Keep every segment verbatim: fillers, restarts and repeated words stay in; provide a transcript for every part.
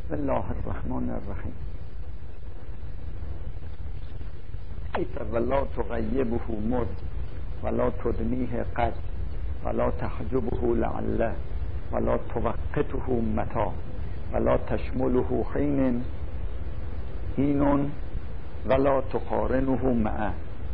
بسم الله الرحمن الرحیم. ایت ولا تغیبه مد ولا تدنیه قد ولا تحجبه لعله ولا توقته متى ولا تشمله حین حین ولا تقارنه معه.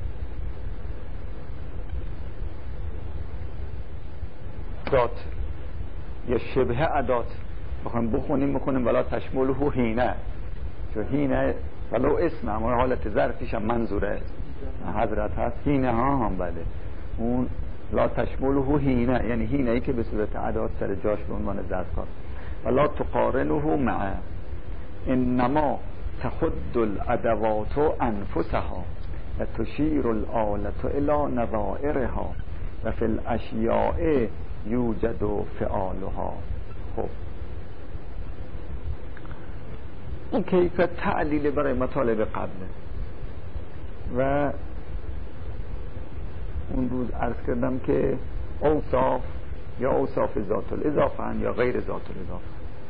ادات یا شبه ادات بخوایم بخونیم بخونیم ولا تشمله حینه، چون حینه ولو اسم اما حالت ظرفیش هم منظوره حضرت هست. حینه ها هم بله اون لا تشمله حینه یعنی حینه ای که به صورت ادات سر جاش به عنوان ظرف کار. ولا تقارنه معه انما تخد الادوات انفسها و تشیر الآلة الى نظائرها و فی الاشیاء یوجد فعالها. خب این کیفیت تعلیل برای مطالب قبله و اون روز عرض کردم که اوصاف یا اوصاف ذات الاضافه یا غیر ذات الاضافه.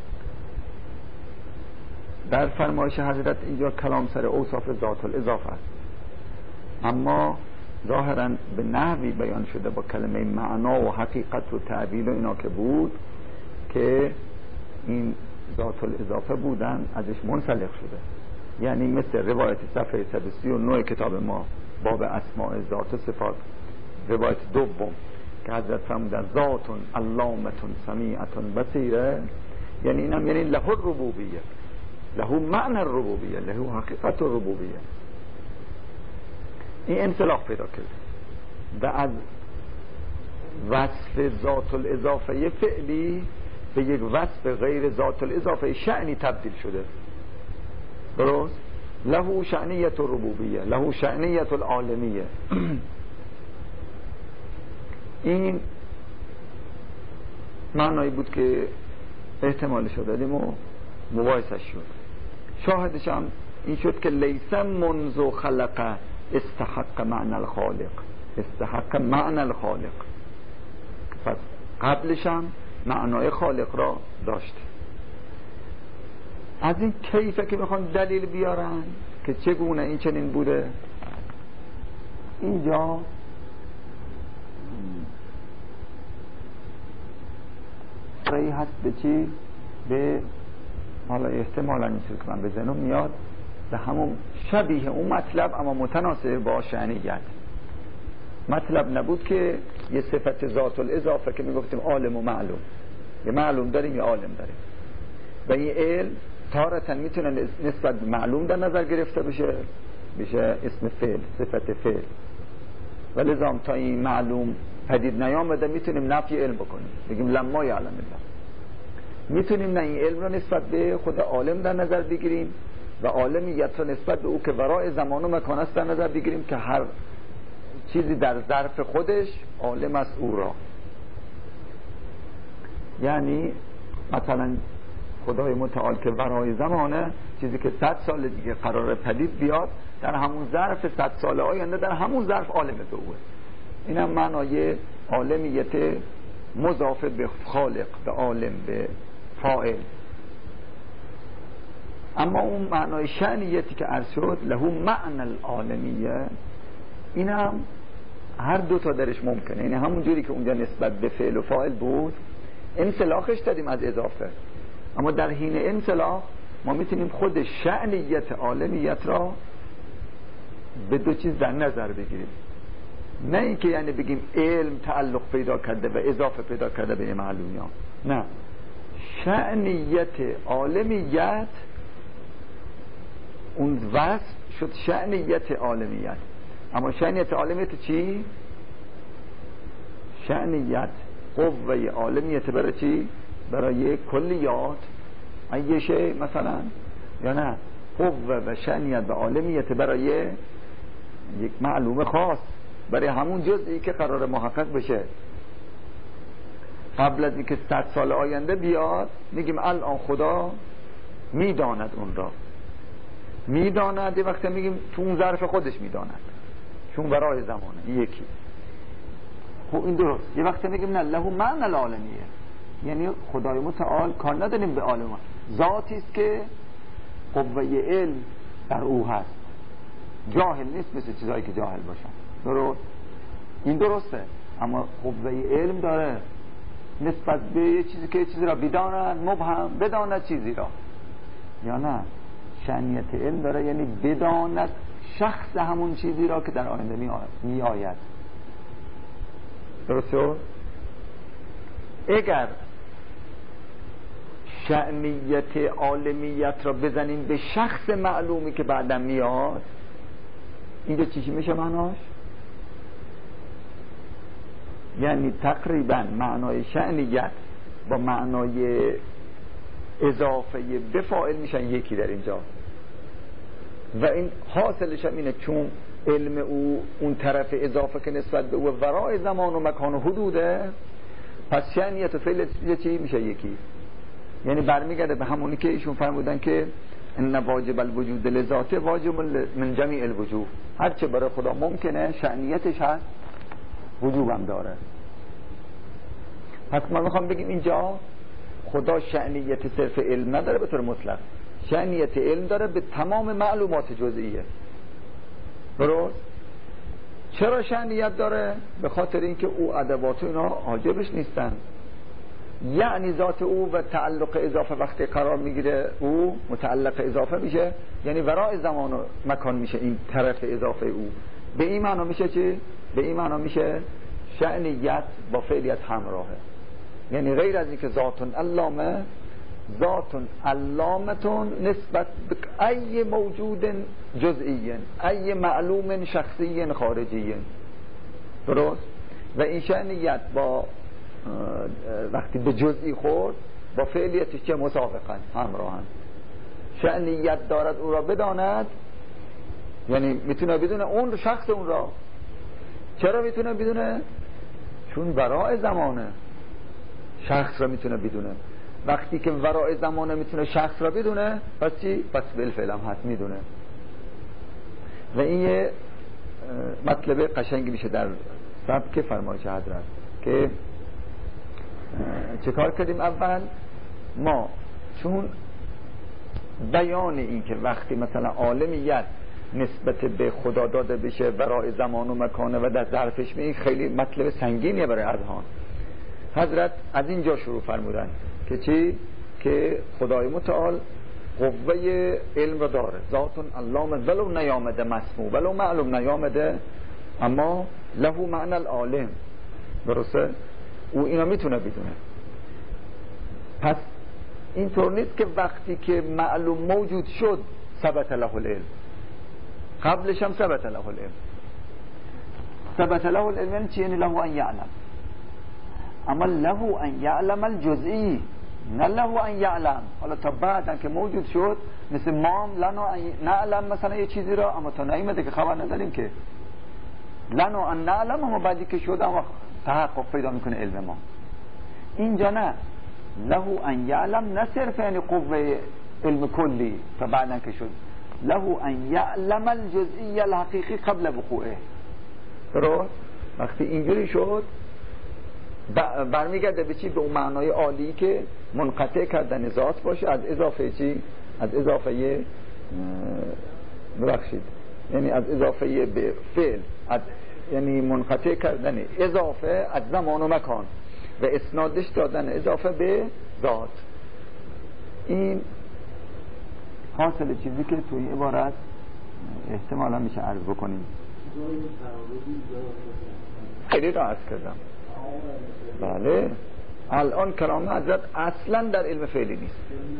در فرمایش حضرت اینجا کلام سر اوصاف ذات الاضافه است، اما ظاهرا به نحوی بیان شده با کلمه معنا و حقیقت و تعبیل و اینا که بود که این ذات الاضافه بودن ازش منسلخ شده. یعنی مثل روایت صفحه صد و سی و نه کتاب ما باب اسماء ذات و صفات، روایت دوم که حضرت فرمودن ذات علامه سمیعه بصیره، یعنی اینم یعنی له الربوبیه، له معنی الربوبیه، له حقیقت الربوبیه. این انسلاخ پیدا کرد و از وصف ذات الاضافه فعلی به یک وصف غیر ذات الاضافه شأنی تبدیل شده. درست؟ له شأنیت الربوبیه، له شأنیت العالمیه. این معنایی بود که احتمالش رو دادیم و مباحثش شد. شاهدش هم این شد که لیس منذ خلق استحق معنی الخالق، استحق معنی الخالق. پس قبلش هم معنای خالق را داشت. از این کیفه که میخوان دلیل بیارن که چگونه این چنین بوده، اینجا رایی هست به چی؟ به حالا احتمالا این که من به ذهنم میاد به همون شبیه اون مطلب اما متناسب با شأنیت. مطلب نبود که یه صفت ذات الاضافه که میگفتیم عالم و معلوم، یه معلوم داریم یه عالم داریم و این علم تارتاً میتونه نسبت به معلوم در نظر گرفته بشه بشه اسم فعل، صفت فعل، ولی لزام تا این معلوم پدید نیامده میتونیم نفی علم بکنیم، بگیم لما یعلم الله. میتونیم نه این علم رو نسبت به خود عالم در نظر بگیریم و عالمیت رو نسبت به او که ورای زمان و مکان است در نظر بگیریم که هر چیزی در ظرف خودش عالم است او را. یعنی مثلا خدای متعال که ورای زمانه، چیزی که صد سال دیگه قرار پدید بیاد در همون ظرف صد سال آینده در همون ظرف عالم به اوه. این هم معنای عالمیت مضاف به خالق، به عالم، به فاعل. اما اون معنای شأنیتی که عرض شد له معنی العالمیه، این هم هر دو تا درش ممکنه. یعنی همون جوری که اونجا نسبت به فعل و فاعل بود انسلاخش دادیم از اضافه، اما در حین انسلاخ ما میتونیم خود شأنیت عالمیت را به دو چیز در نظر بگیریم. نه اینکه یعنی بگیم علم تعلق پیدا کرده و اضافه پیدا کرده به معلومیات، نه، شأنیت عالمیت اون وصف شد شأنیت عالمیت. اما شأنیت عالمیت چی؟ شأنیت قوه عالمیت برای چی؟ برای کلیات ایه شی مثلا، یا نه قوه و شأنیت و عالمیت برای یک معلوم خاص، برای همون جزئی که قرار محقق بشه. قبل از اینکه صد سال آینده بیاد میگیم الان خدا میداند اون را، میداند. یه وقتی میگیم تو اون ظرف خودش میداند چون برای زمانه یکی. خب این درست. یه وقتی میگیم نه له معنی العالمیه، یعنی خدای متعال کار نداریم به عالم، ذاتی است که قوه علم در او هست، جاهل نیست مثل چیزایی که جاهل باشن. درست؟ این درسته، اما قوه علم داره نسبت به یه چیزی که چیزی را بداند، مبهم بداند چیزی را، یا نه شأنیت علم داره یعنی بداند شخص همون چیزی را که در آینده می آید. درسته؟ اگر شأنیت عالمیت را بزنیم به شخص معلومی که بعدم میاد، اینجا چی میشه معناش؟ یعنی تقریبا معنای شأنیت با معنای اضافه به فاعل میشن یکی در اینجا، و این حاصلش هم اینه چون علم او اون طرف اضافه که نسبت به او ورای زمان و مکان و حدوده، پس شأنیت و فعل چی میشه یکی. یعنی برمیگرده به همونی که ایشون فرمودن که ان واجب الوجود لذاته واجب من جمیع الوجوه، هرچه برای خدا ممکنه شأنیتش هست، وجوبم داره. پس ما میخوام بگیم اینجا خدا شأنیت صرف علم نداره به طور مطلق، شأنیت علم داره به تمام معلومات جزئیه. درست؟ چرا شأنیت داره؟ به خاطر اینکه او ادوات اینا حاجبش نیستن، یعنی ذات او و تعلق اضافه وقتی قرار میگیره او متعلق اضافه میشه، یعنی ورای زمان و مکان میشه این طرف اضافه او. به این معنا میشه چی؟ به این معنا میشه شأنیت با فعلیت همراهه، یعنی غیر از اینکه ذات علامه، ذات علامتون نسبت به ای موجود جزئی، ای معلوم شخصی خارجی. درست؟ و این شأنیت با وقتی به جزئی خورد با فعلیتش چه مسابقا همراهن. شأنیت دارد او را بداند، یعنی میتونه بدونه اون شخص اون را. چرا میتونه بدونه؟ چون ورای زمانه شخص را میتونه بدونه. وقتی که ورای زمانه میتونه شخص را بدونه، پس چی؟ پس بالفعل هم هست میدونه. و این یه مطلب قشنگی میشه در سبک فرمایش حضرت که چه کار کردیم؟ اول ما چون بیان این که وقتی مثلا عالمیت نسبت به خدا داده بشه برای زمان و مکانه و در ظرفش می، خیلی مطلب سنگینیه برای اذهان. حضرت از اینجا شروع فرمودن که چی؟ که خدای متعال قوه علم رو داره، ذاتون علامه ولو نیامده مسموع ولو معلوم نیامده، اما له معنی العالم. درسته؟ او اینا میتونه بدونه. پس اینطور نیست که وقتی که معلوم موجود شد ثبت له العلم، قبلش هم ثبت له العلم. ثبت له العلم چی؟ یعنی له ان یعلم، اما له ان یعلم الجزئی، نه له ان یعلم. حالا تا بعدن که موجود شد مثل ما لنا ان نعلم مثلا یه چیزی را، اما تا نیامده که خبر نداریم که لنا ان نعلم، اما بعدی که شد اما تحقق پیدا میکنه علم ما. اینجا نه، له ان یعلم نه صرف یعنی قوه علم کلی تا بعدن که شد، له ان یعلم الجزئی الحقیقی قبل وقوعه. درست؟ وقتی اینجوری شد برمیگرده به چی؟ به اون معنای عالی که منقطع کردن ذات باشه از اضافه چی؟ از اضافه ببخشید یعنی از اضافه به فعل، از یعنی منقطع کردن اضافه از زمان و مکان و اسنادش دادن اضافه به ذات. این حاصل چیزی که توی عبارت احتمالا میشه عرض بکنیم. خیلی را عرض کردم. بله الان کلام حضرت اصلا در علم فعلی نیست.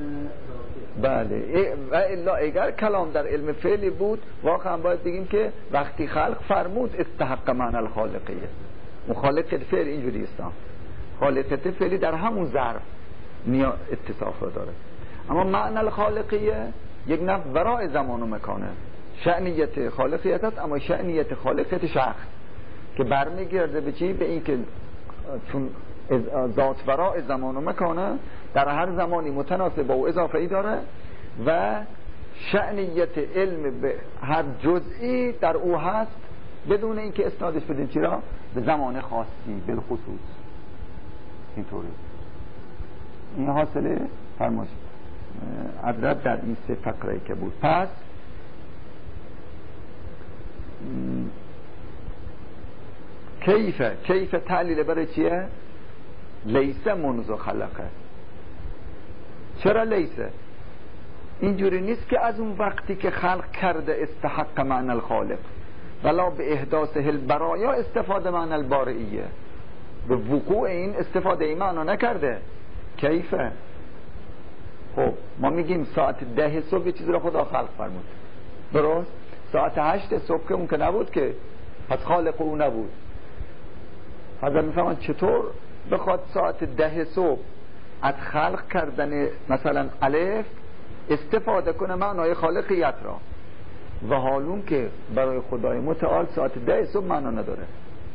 بله و الا اگر کلام در علم فعلی بود واقعا باید بگیم که وقتی خلق فرمود استحق معنی الخالقیه، مخالقت فعل اینجوری است، خالقت فعلی در همون ظرف نیا اتصاف رو داره، اما معنی الخالقیه یک نفع ورای زمان و مکانه. شأنیت خالقیت است، اما شأنیت خالقیت شخص که برمیگرده به چی؟ به این که چون ذات ورای زمان و مکانه در هر زمانی متناسب با او اضافه ای داره و شأنیت علم به هر جزئی در او هست بدون اینکه اسنادش بدیم چرا؟ به زمان خاصی بالخصوص. اینطوری این حاصله فرمایش عدد در این سه فقره که بود. پس کیفه کیفه تعلیل برای چیه؟ لیسه منذ خلقه. چرا لیسه؟ اینجوری نیست که از اون وقتی که خلق کرده استحق معنی الخالق، ولا به احداث البرایا استفاده معنی البارئیه. به وقوع این استفاده ای معنا نکرده. کیفه؟ خب ما میگیم ساعت ده صبح چیزی رو خدا خلق فرمود، درست؟ ساعت هشت صبح که اون که نبود که، پس خالق او نبود. حضرت میفهمن چطور بخواد ساعت ده صبح از خلق کردن مثلا الف استفاده کنه معنای خالقیت را، و حالون که برای خدای متعال ساعت ده صبح معنا نداره.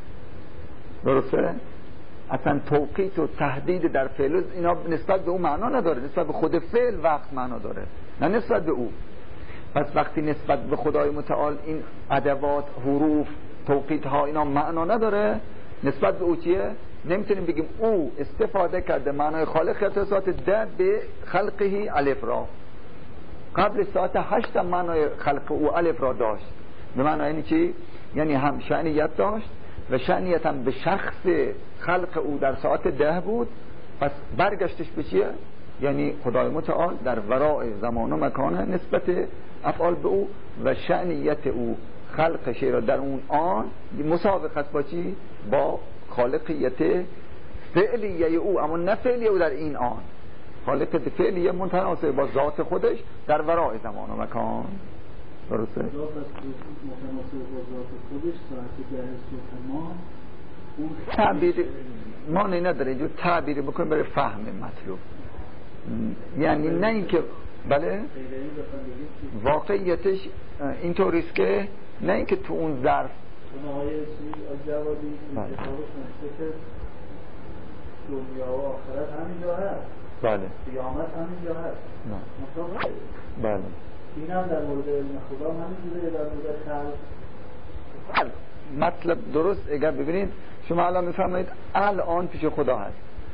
درسته؟ اصلا توقیت و تهدید در فعل اینا نسبت به او معنا نداره، نسبت به خود فعل وقت معنا داره، نه نسبت به او. پس وقتی نسبت به خدای متعال این ادوات، حروف، توقیت ها اینا معنا نداره، نسبت به او چیه؟ نمیتونیم بگیم او استفاده کرده معنای خالقیت ساعت ده به خلقه الف را. قبل ساعت هشت هم معنای خلق او الف را داشت. به معنی یعنی چی؟ یعنی هم شأنیت داشت و شأنیت هم به شخص خلق او در ساعت ده بود. پس برگشتش به چیه؟ یعنی خدای متعال در ورای زمان و مکانه نسبت افعال به او، و شأنیت او خلق شی را در اون آن مسابقه است با چی؟ با خالقیت فعلیه او، اما نه فعلیه او در این آن. خالقیت فعلیه متناسب با ذات خودش در ورای زمان و مکان. درسته؟ متناسب با ذات خودش ساعت ده صبح ما تعبیر ما نداره اینجور تعبیری بکنیم برای فهم مطلوب. یعنی نه اینکه بله واقعیتش اینطوریست که نه اینکه تو اون ظرف آقای جوادی کتابش نوشته که دنیا و آخرت همینجا هست، بله قیامت همینجا هست. نه بله این هم در مورد علم خدا همینجوره، در مورد خلق بله. مطلب درست. اگر ببینید شما الان میفهمید الان پیش خدا هست،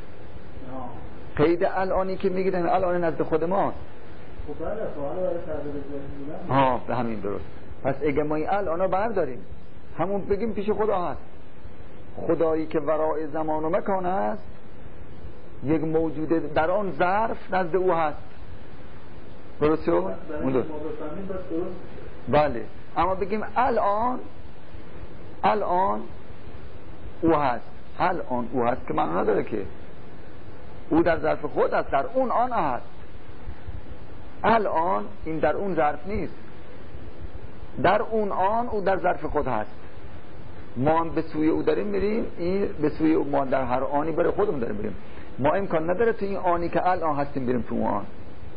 قید الانی که میگید الان نزد خود ماست. خب بله سوال برای تعبیر ذهنی بودن ها به همین درست. پس اگه ما این الان برداریم همون بگیم پیش خدا هست، خدایی که ورای زمان و مکان است، یک موجود در آن ظرف نزد او هست. درست شد؟ بله. اما بگیم الان الان او هست، الان او هست که معنا نداره که او در ظرف خود است، در اون آن هست. الان این در اون ظرف نیست، در اون آن او در ظرف خود هست. ما هم به سوی او داریم میریم، این به سوی او ما در هر آنی برای خودمون داریم میریم. ما امکان نداره تو این آنی که الان هستیم بریم تو اون آن.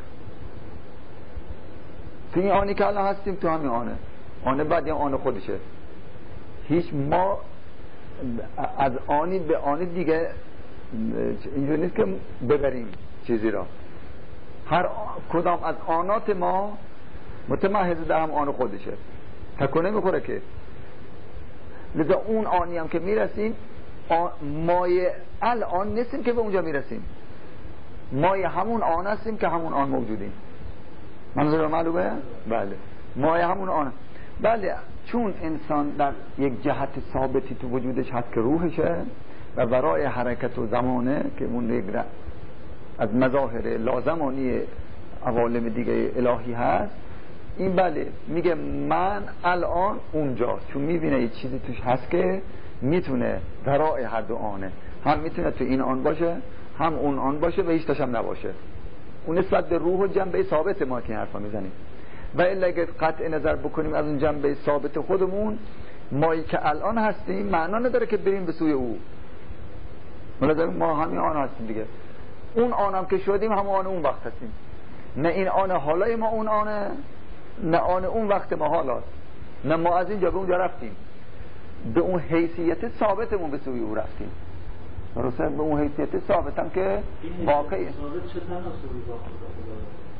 تو این آنی که الان هستیم تو همین آنه، آنه بعد یا آن خودشه. هیچ ما از آنی به آنی دیگه اینجوری نیست که ببریم چیزی را. هر کدام از آنات ما متمحض در هم آن خودشه، تکونه میخوره که لذا اون آنی هم که میرسیم مایه الان نیستیم که به اونجا میرسیم، مایه همون آن هستیم که همون آن موجودیم. منظور معلومه؟ بله مایه همون آن. بله چون انسان در یک جهت ثابتی تو وجودش هست که روحشه و برای حرکت و زمانه که اون یک از مظاهر لازمانی عوالم دیگه الهی هست، این بله میگه من الان اونجاست، چون میبینه یه چیزی توش هست که میتونه ورای هر دو آنه، هم میتونه تو این آن باشه هم اون آن باشه و هیچ تاش هم نباشه. اون نسبت به روح و جنبه ثابت ما که این حرفا میزنیم. و الا اگه قطع نظر بکنیم از اون جنبه ثابت خودمون، مایی که الان هستیم معنا نداره که بریم به سوی او. ما همین آن هستیم دیگه، اون آنم که شدیم هم آن اون وقت هستیم. نه این آن حالای ما اون آنه، نه آن اون وقت ما حالاست، نه ما از اینجا به اونجا رفتیم، به اون حیثیت ثابتمون به سوی او رفتیم. درسته؟ به اون حیثیت ثابتم که واقعی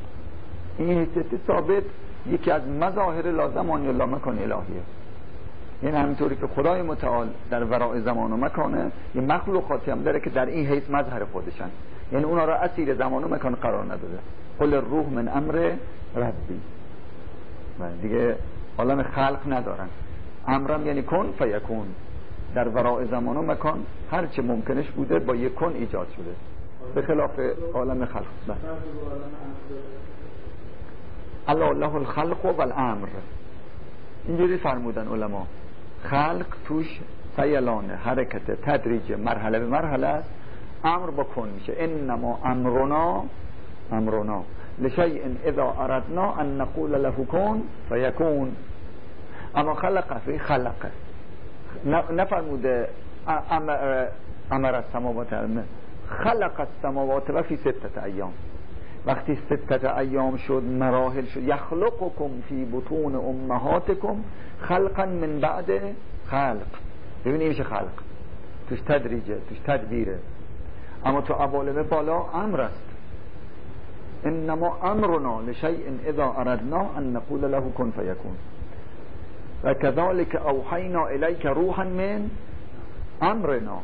این حیثیت ثابت یکی از مظاهر لازمانی لامکان الهیه. یعنی همینطوری که خدای متعال در ورای زمان و مکانه، یه مخلوقاتی هم داره که در این حیث مظهر خودشن، یعنی اونا را اسیر زمان و مکان قرار نداده. قل الروح من امر ربی، دیگه عالم خلق ندارن. امرم یعنی کن فیکون، در ورای زمان و مکان هر چه ممکنش بوده با یک کن ایجاد شده، به خلاف عالم خلق. الله له الخلق و الامر، اینجوری فرمودن علما. خلق توش سیلانه، حرکت، تدریج، مرحله به مرحله است. امر با کن میشه. انما امرنا امرنا لشیء اذا اردنا ان نقول له کن فیکون. اما خلق فی خلقه، نفرموده امر امر السماوات خلق السماوات و فی ستة ایام. وقتی ستة ایام شد، مراحل شد، یخلقکم فی بطون امهاتکم خلقا من بعد خلق. ببینید میشه خلق، توش تدریجه، توش تدبیره. اما تو عوالم بالا امر است. انما امرنا لشیء اذا اردنا ان نقول له کن فیکون. و كذلك اوحینا الیک روحا من امرنا.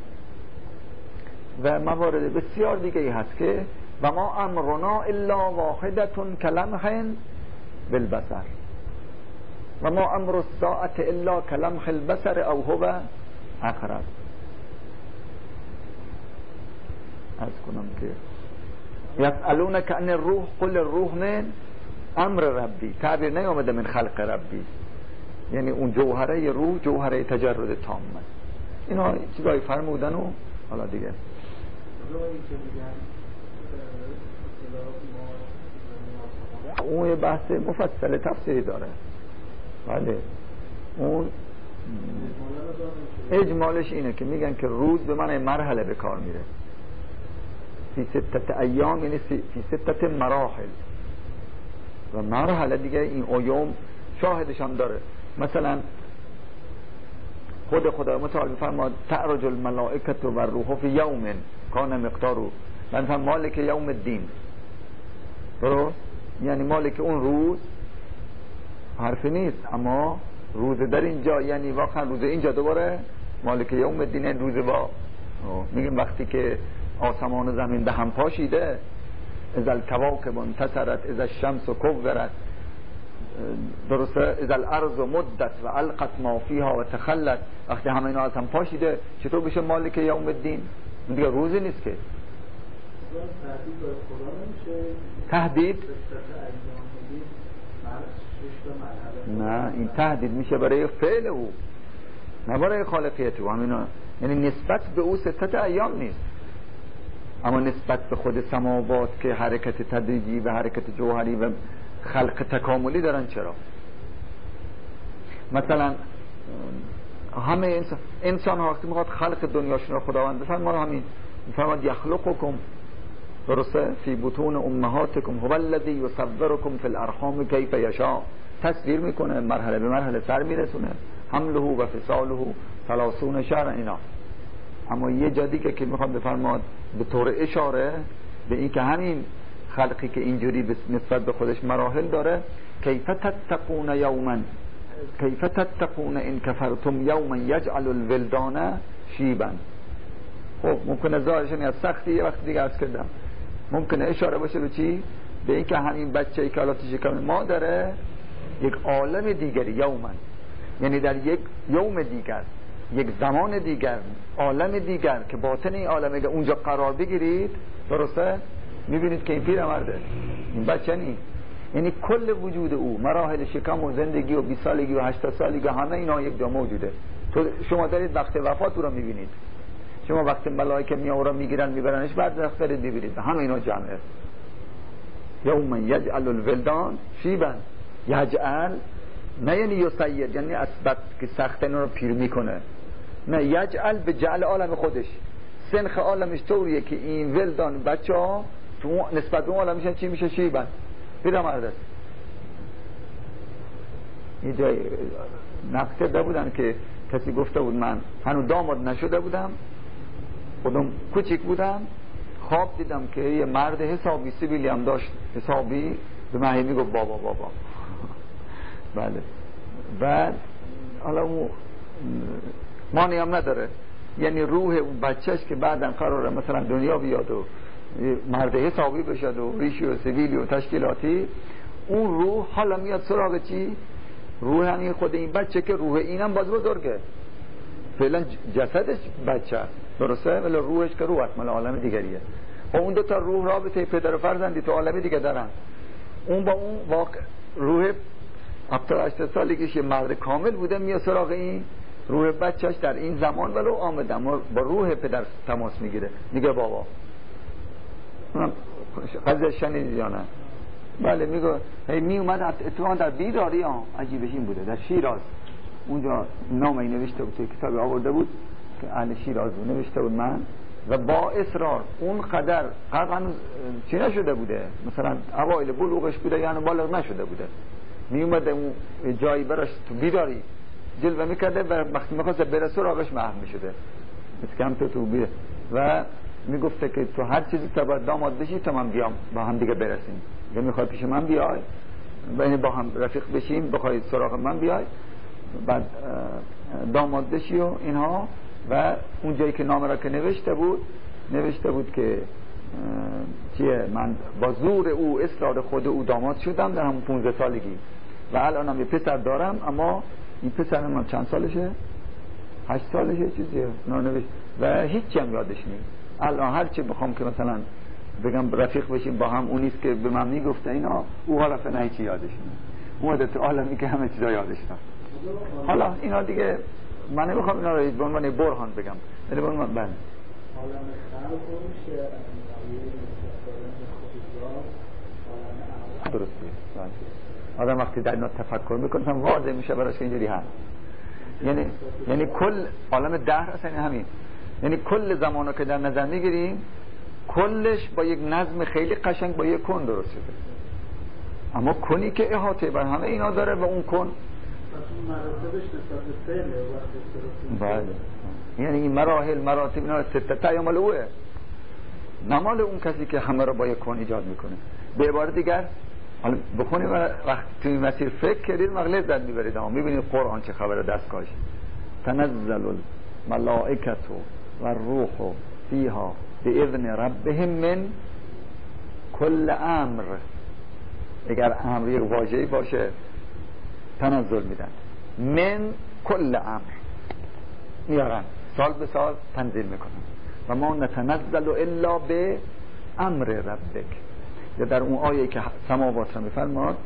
و موارد بسیار دیگه ای هست که و ما امرنا الا واحدة کلمح بالبصر و ما امر الساعة الا کلمح البصر او هو اقرب. از کنم که یسألونک عن الروح قل الروح من امر ربی. تعبیر نیامده من خلق ربی، یعنی اون جوهره روح جوهره تجرد تامه. اینا چیزایی فرمودن و حالا دیگه اون بحث مفصل تفسیری داره. بله اون اجمالش اینه که میگن که روز به معنی مرحله به کار میره. فی ستت ایام یعنی فی ستت مراحل، و مرحله دیگه این ایام شاهدش هم داره. مثلا خود خدا متعال میفرماد تعرج الملائکه و الروح فی یوم کان مقداره، مثلا مالک یوم الدین، درست؟ یعنی مالک اون روز حرفی نیست، اما روز در اینجا یعنی واقعا روز اینجا دوباره مالک یوم الدین روز با میگیم وقتی که آسمان و زمین به هم پاشیده، اذا الکواکب انتصرت اذا الشمس کورت، درسته، اذا الارض مدت و القت ما فیها و تخلت، وقتی همه اینا از هم پاشیده چطور بشه مالک یوم الدین؟ دیگه روزی نیست که. تهدید نه، این تهدید میشه برای فعل او نه برای خالقیت او. همینا یعنی نسبت به او ستت ایام نیست، اما نسبت به خود سماوات که حرکت تدریجی و حرکت جوهری و خلق تکاملی دارن. چرا؟ مثلا همه انسان, انسان ها وقتی میخواد خلق دنیاشون رو خداوند بفرماد، ما همین میفرماد یخلقکم، درسته، فی بطون امهاتکم هو الذی یصورکم فی الارحام کیف یشاء. تصویر میکنه، مرحله به مرحله سر میرسونه، حمله و فصاله ثلاثون شهرا اینا. اما یه جا دیگه که میخواد بفرماد به طور اشاره به این که همین خلقی که اینجوری نسبت به خودش مراحل داره، کیف تتقون یوما کیف تتقون ان کفرتم یوما یجعل الولدان شیبا. خب ممکنه ظاهرش از سختی، یه وقت دیگه عرض کردم ممکنه اشاره باشه به چی؟ به این که همین بچه‌ای که الان تو شکم ما داره یک عالم دیگری، یوما یعنی در یک یوم دیگر، یک زمان دیگر، عالم دیگر که باطن این عالم اگه اونجا قرار بگیرید، درسته، میبینید که این پیرمرده، این بچه نیست. یعنی کل وجود او، مراحل شکم و زندگی و بیست سالگی و هشتاد سالگی، همه اینا یک جا موجوده. تو شما دارید وقت وفات او را میبینید، شما وقت ملائکه میان او را میگیرن میبرنش، بعد وقت دارید میبینید همه اینا جمعه. یوم یجعل الولدان شیبا. یجعل نه یعنی یسید، یعنی اثبت که سخت اینا رو پیر میکنه، نه، یجعل به جعل عالم خودش، سنخ عالمش طوریه که این ولدان بچه ها تو نسبت به اون عالم میشن چی میشه؟ شیبن، پیرمرد است. یه جای نقطه ده بودن که کسی گفته بود من هنوز داماد نشده بودم، خودم کوچیک بودم، خواب دیدم که یه مرد حسابی سیبیلی هم داشت، حسابی به من میگفت بابا بابا. بله. بعد حالا اون معنی هم نداره، یعنی روح اون بچهش که بعدن قراره مثلا دنیا بیاد و مرد حسابی بشد و ریشی و سیویلی و تشکیلاتی، اون روح حالا میاد سراغ چی؟ روح همین خود این بچه که روح اینم باز بزرگه، فعلا جسدش بچه است درسته، ولی روحش که روح است مال عالم دیگریه. و اون دو تا روح رابطه پدر و فرزندی تو عالم دیگه دارن. اون با اون واقع روح هفتاد هشتاد سالگیش یه مرد کامل بوده، میاد سراغ این روح بچهش در این زمان ولو آمدن با روح پدر تماس میگیره، میگه بابا قضیه شنیدی یا نه؟ بله میگه هی می اومد اتفاقا در بیداری ها عجیبش این بوده در شیراز، اونجا نام این نوشته بود توی کتابی آورده بود که اهل شیراز بود، نوشته بود من و با اصرار اون قدر قرقن چی نشده بوده، مثلا اوایل بلوغش بوده یعنی بالغ نشده بوده، می اومده اون جایی براش تو بیداری جلوه میکرده و وقتی میخواست بره سراغش محو میشده مثل کم تو تو بیه و میگفته که تو هر چیزی که باید داماد بشی تا من بیام با هم دیگه برسیم، یا میخوای پیش من بیای بین با هم رفیق بشیم، بخوای سراغ من بیای بعد داماد بشی و اینها. و اون جایی که نامه را که نوشته بود نوشته بود که چیه من با زور او اصرار خود او داماد شدم در همون پونزده سالگی و الان هم یه پسر دارم، اما این پسر من چند سالشه؟ هشت سالشه چیزیه نوشت و هیچی هم یادش نیست. الان هر چی بخوام که مثلا بگم رفیق بشیم با هم، اونیست که به من میگفته اینا، او حالا فعلا هیچی یادش نیست، اومده تو عالمی که همه چیزا یادش نیست. حالا اینا دیگه من نمیخوام اینا رو به عنوان برهان بگم، ولی به عنوان بله درسته. آدم وقتی در اینا تفکر میکنه واضح میشه براش اینجوری هست، یعنی یعنی کل عالم دهر اصلا همین، یعنی کل زمانو که در نظر میگیریم کلش با یک نظم خیلی قشنگ با یک کن درست شده، اما کنی که احاطه بر همه اینا داره و اون کن بله، یعنی این مراحل مراتب اینا ستتا یا مال اوه، نمال اون کسی که همه رو با یک کن ایجاد میکنه. به عبارت دیگر حالا بخونید وقتی توی مسیر فکر کردید مغلط زد میبرید، اما میبینید قرآن چه خبر دستگاهش. تنزل الملائکت و الروح فیها باذن ربهم من کل امر. اگر امر یک واژه‌ای باشه تنزل میدن، من کل امر میارن سال به سال تنزیل میکنن و ما نتنزل الا به امر ربک. یا در اون آیه که سماوات را میفرماد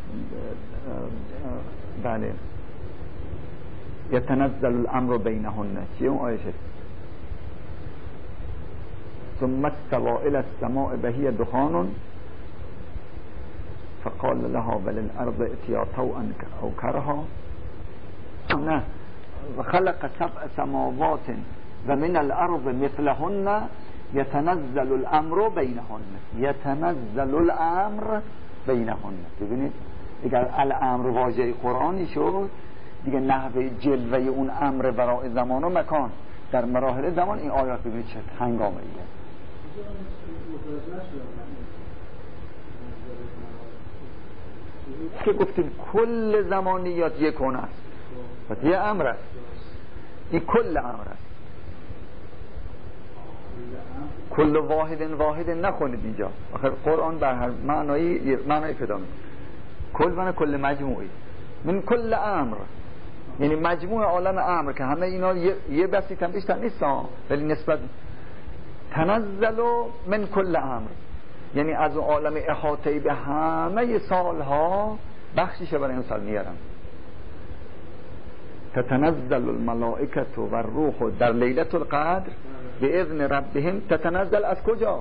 بله یتنزل الامر بینهن، چیه اون آیه؟ ثم استوى الى السماء وهي دخان فقال لها وللارض ائتيا طوعا او كرها نه وخلق سبع سماوات ومن الارض مثلهن یتنزل الامر بینهن. یتنزل الامر بینهن. ببینید اگر الامر واژه قرآنی شد دیگه نحوه جلوه اون امر برای زمان و مکان در مراحل زمان این آیات ببینید چه هنگامه ایه. که گفتیم کل زمانیات یک کن است و یه امر است، این کل امر است. کل واحد واحد نخونید اینجا، آخر قرآن بر هر معنایی معنای پیدا میکنه. کل من کل مجموعی من کل امر، یعنی مجموع عالم امر که همه اینا یه, یه بسی کم بیشتر نیستن، ولی نسبت تنزل من کل امر یعنی از عالم احاطه به همه سالها بخشیش برای این سال میارم. تتنزل الملائکت و الروح در لیلة القدر به اذن ربهم. تتنزل از کجا؟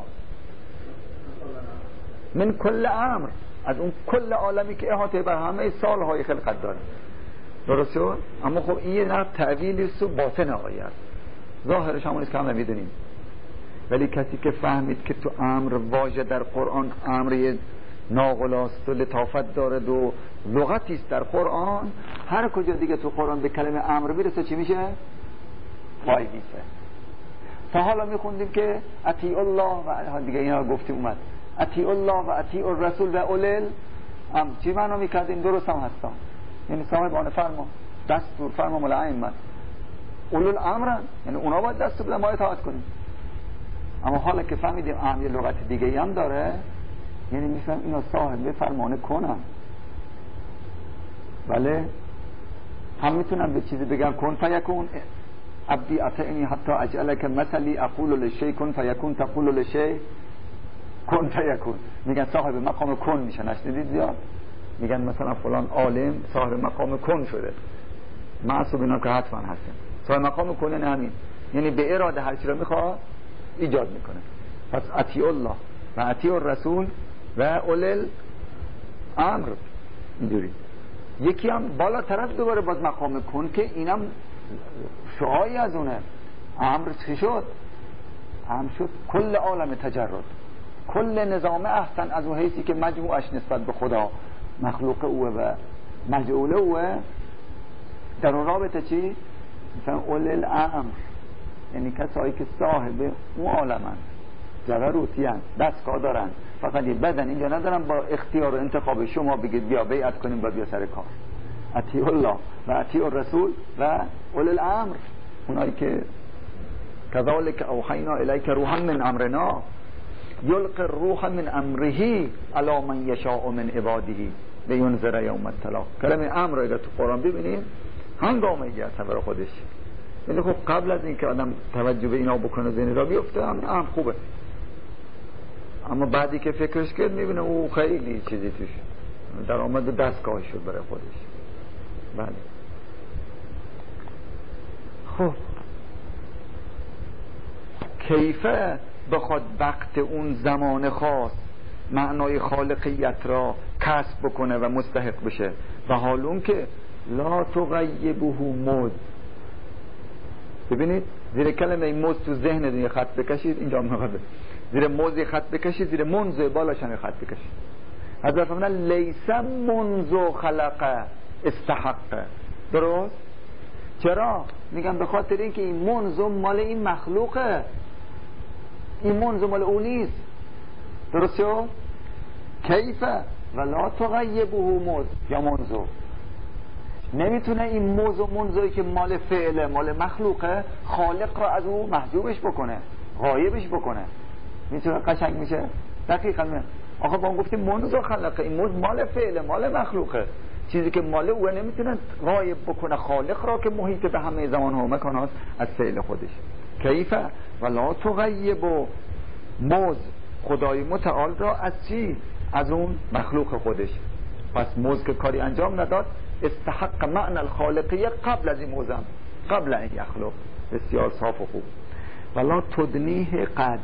من کل امر، از اون کل عالمی که احاطه بر همه سالهای خلقت داره. درسته؟ اما خب این نه تعویلی است و باطن آیه است، ظاهرش همون است که هم نمیدونیم. ولی کسی که فهمید که تو امر واژه در قرآن امر ناقلاست و لطافت دارد و لغتی است در قرآن، هر کجا دیگه تو قرآن به کلمه امر برسه چی میشه؟ وای میشه. تا حالا میخوندیم که اطیع الله و دیگه اینا گفتیم اومد اطیع الله و اطیع الرسول و اولل ام. چی معنا میکرد؟ این درست هم هستن، یعنی صاحبان فرما دستور فرما مال ائمه اولو الامر، یعنی اونا باید دستور بدن ما اطاعت کنیم. اما حالا که فهمیدیم اهم یه لغت دیگه هم داره، یعنی میفهم اینا صاحب فرمان کنن. بله هم میتونم به چیزی بگم کن فیکون، عبدی اطعنی حتی اجعلک مثلی اقول لشی کن فیکون تقول لشی کن فیکون. میگن صاحب مقام کن میشه، نشنیدید زیاد؟ میگن مثلا فلان عالم صاحب مقام کن شده. معصوب اینا که حتما هستن صاحب مقام کن، یعنی همین، یعنی به اراده هر چی رو میخواد ایجاد میکنه. پس اطیع الله و اطیع الرسول و اولل امر. اینجوری یکی هم بالاتر از دوباره باز مقام کن که اینم شعایی از اونه. امر چی شد؟ امر شد کل عالم تجرد، کل نظام احسن از اون حیثی که مجموعش نسبت به خدا مخلوق اوه و مجعول اوه. در اون رابطه چی؟ مثلا اولل امر، یعنی کسایی که صاحب اون عالمن، جبروتی هن، دستگاه دارن، فقط یه بدن اینجا ندارن با اختیار و انتخاب شما بگید بیا بیعت کنیم و بیا سر کار. اطیع الله و اطیع الرسول و اولي الامر، اونایی که كذلك اوحینا الیک روحا من امرنا یلقی الروح من امره علی من یشاء من عباده لینذر یوم التلاق. کلمه امر اگر تو قرآن ببینید هنگامه از برای خودش، ولی خب قبل از اینکه آدم توجه به اینا بکنه ذهن را بیفته هم هم خوبه، اما بعدی که فکرش کرد میبینه او خیلی چیزی توش در آمد دستگاه شد برای خودش. بله خب کیفه بخواد وقت اون زمان خاص معنای خالقیت را کسب بکنه و مستحق بشه، و حالون که لا تغیبه مد. ببینید زیر کلمه مد تو ذهن دنیا خط بکشید، اینجا میخواد زیر موزی خط بکشید، زیر منزو بالاشان خط بکشید. حضرت فرمودن لیس منزو خلق استحق. درست؟ چرا؟ میگم به خاطر اینکه این منزو مال این مخلوقه، این منزو مال اون نیست. درست شد؟ کیفه ولا تغیبه مد یا منزو، نمیتونه این موز و منزوی که مال فعله مال مخلوقه خالق را از او محجوبش بکنه، غایبش بکنه. میتونه قشنگ میشه دقیقا میشه. آخه با اون گفتیم منزو خلقه، این موز مال فعله مال مخلوقه، چیزی که مال اوه نمیتونه غایب بکنه خالق را که محیط به همه زمان ها و مکان هاست از فعل خودش. کیفه ولا تغیب موز خدای متعال را از چی؟ از اون مخلوق خودش. پس موز که کاری انجام نداد استحق معنی الخالقیه قبل از این موزم، قبل این یخلق. بسیار صاف و خوب. ولا تدنیه قد.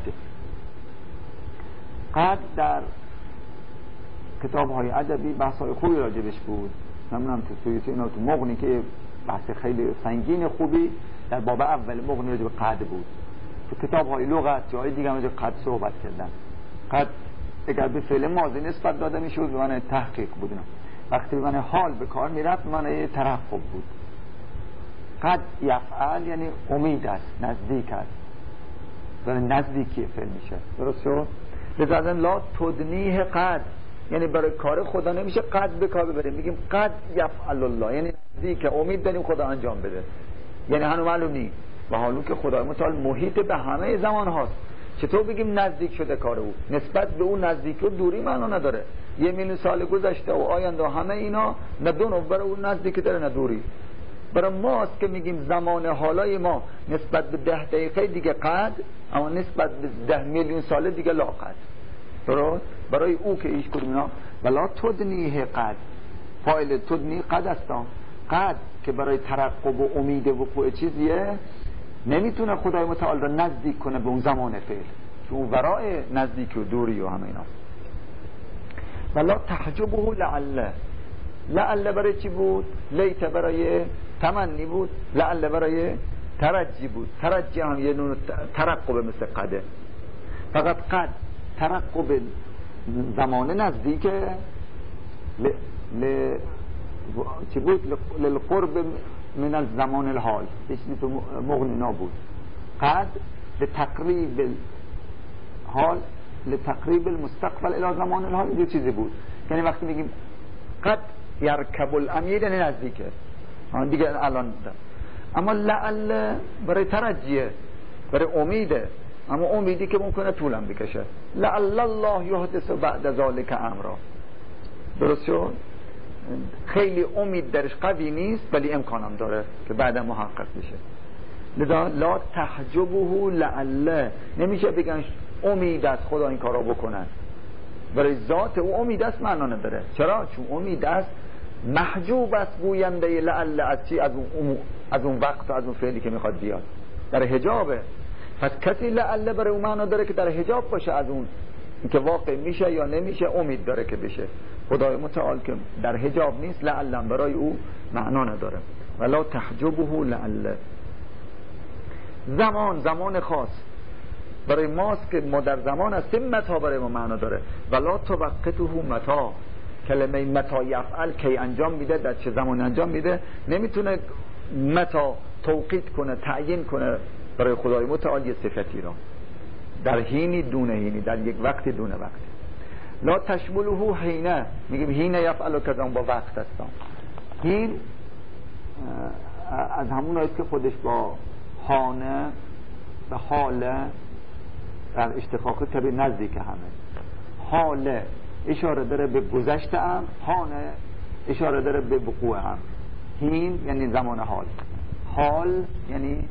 قد در کتاب های ادبی بحث های خوبی راجبش بود، نمیدونم تو سویتی اینا تو مغنی که بحث خیلی سنگین خوبی در باب اول مغنی راجب قد بود. تو کتاب های لغت جای دیگه هم راجب قد صحبت کردن. قد اگر به فعل ماضی نسبت داده میشد به معنی تحقیق بود، وقتی به معنی حال به کار میرفت به معنی ترقب بود. قد یفعل یعنی امید است، نزدیک است، داره نزدیکی فعل میشه. درست شد؟ لذا لا تدنیه قد، یعنی برای کار خدا نمیشه قد به کار ببریم، میگیم قد یفعل الله، یعنی نزدیک، امید داریم خدا انجام بده، یعنی هنوز معلوم نیست. و حالا که خدای متعال محیط به همه زمان هاست، چطور بگیم نزدیک شده کار او؟ نسبت به اون نزدیک و دوری معنا نداره. یه میلیون سال گذشته و آینده و همه اینا نه دو نوع برای اون نزدیک داره نه دوری. برای ماست که میگیم زمان حالای ما نسبت به ده دقیقه دیگه قد، اما نسبت به ده میلیون سال دیگه لا قد. درست؟ برای او که ایش کدوم اینا ولا تدنیه قد، فاعل تدنی قد هستم. قد که برای ترقب و امید وقوع چیزیه، نمیتونه خدای متعال را نزدیک کنه به اون زمان فعل که اون ورای نزدیک و دوری و همه اینا. ولا تحجبه لعل. لعل برای چی بود؟ لیت برای تمنی بود، لعل برای ترجی بود. ترجی هم یه نوع ترقب مثل قده، فقط قد ترقب زمان نزدیکه. ل... ل... چی بود؟ للقرب من الزمان الحال، اسمی تو مغنی نابود. قد لتقریب الحال لتقریب المستقبل الى زمان الحال، یه چیزی بود. یعنی وقتی میگیم قد یرکب الامیر یعنی نزدیکه، دیگه الان ده. اما لعل برای ترجیه، برای امیده، اما امیدی که ممکنه طولم بکشه. لعل الله یحدث بعد ذلک امرا. درست شد؟ خیلی امید درش قوی نیست ولی امکانم داره که بعد محقق بشه. لذا لا تحجبه لعل، نمیشه بگن امید است خدا این کارا بکنه. برای ذات او امید است معنا نداره. چرا؟ چون امید است محجوب است گوینده لعل از چی؟ از اون از اون وقت و از اون فعلی که میخواد بیاد، در حجابه. پس کسی لعل برای اون معنا داره که در حجاب باشه از اون که واقع میشه یا نمیشه، امید داره که بشه. خدای متعال که در حجاب نیست، لعل برای او معنا نداره. ولا تحجبه لعل. زمان، زمان خاص برای ماست که ما در زمان است، متا برای ما معنا داره. ولا توقته متا، کلمه متا یفعل کی انجام میده، در چه زمان انجام میده، نمیتونه متا توقیت کنه، تعیین کنه برای خدای متعال یه صفتی را. در حینی دونه حینی، در یک وقتی دونه وقتی. لا تشمله حینه، میگیم حینه یفعل کذا، با وقت هستم. حین از همون است که خودش با حانه و حاله در اشتقاق کبیر نزدیک همه. حاله اشاره داره به گذشته هم، حانه اشاره داره به وقوع هم. حین یعنی زمان حال، حال یعنی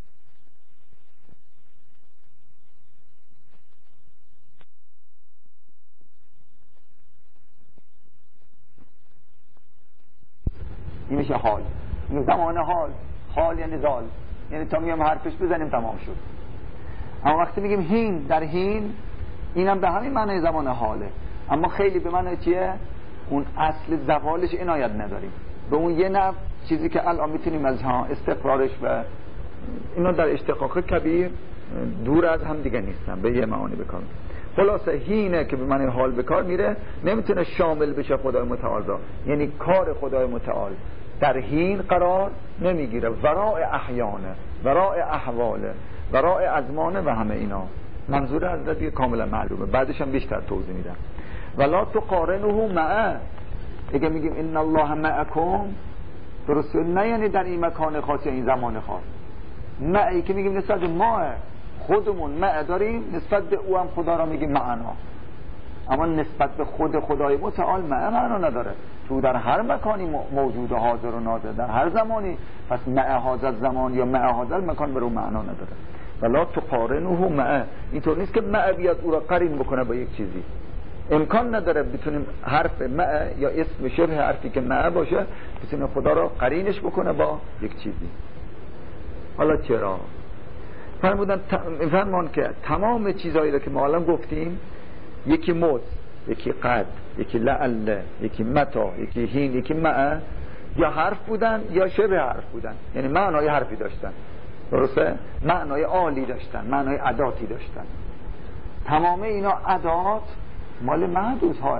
این میشه حال، این زمان حال. حال یعنی زال، یعنی تا میگم حرفش بزنیم تمام شد. اما وقتی میگیم هین، در هین، اینم به همین معنی زمان حاله، اما خیلی به معنی چیه؟ اون اصل زوالش عنایت نداریم، به اون یه نوع چیزی که الان میتونیم از ها استقرارش و اینا در اشتقاق کبیر دور از هم دیگه نیستن، به یه معانی بکار. خلاصه هینه که به معنی حال بکار میره، نمیتونه شامل بشه خدای متعال را، یعنی کار خدای متعال در هین قرار نمیگیره، وراء احیانه، وراء احواله، وراء ازمانه و همه اینا. منظور حضرت دیگه کاملا معلومه، بعدش هم بیشتر توضیح میدم. ولا تقارنه معه، اگه میگیم ان الله معکم، درست نه یعنی در این مکان خاص یا این زمان خاص. معی که میگیم نسبت ما خودمون معه داریم، نسبت به او هم خدا را میگیم معنا، اما نسبت به خود خدای متعال معه معنا نداره. تو در هر مکانی موجود و حاضر و ناظر، در هر زمانی، پس معه حاضر زمان یا معه حاضر مکان برای معنا نداره. ولا تقارنه معه، اینطور نیست که معه بیاد او را قرین بکنه با یک چیزی. امکان نداره بتونیم حرف معه یا اسم شبه حرفی که معه باشه بتونه خدا را قرینش بکنه با یک چیزی. حالا چرا؟ فرمودن فرمان که تمام چیزهایی را که ما الان گفتیم، یکی موت، یکی قد، یکی لعل، یکی متا، یکی هین، یکی معه، یا حرف بودن یا شبه حرف بودن، یعنی معنای حرفی داشتن، درسته؟ معنای عالی داشتن، معنای اداتی داشتن. تمام اینا ادات مال محدود های.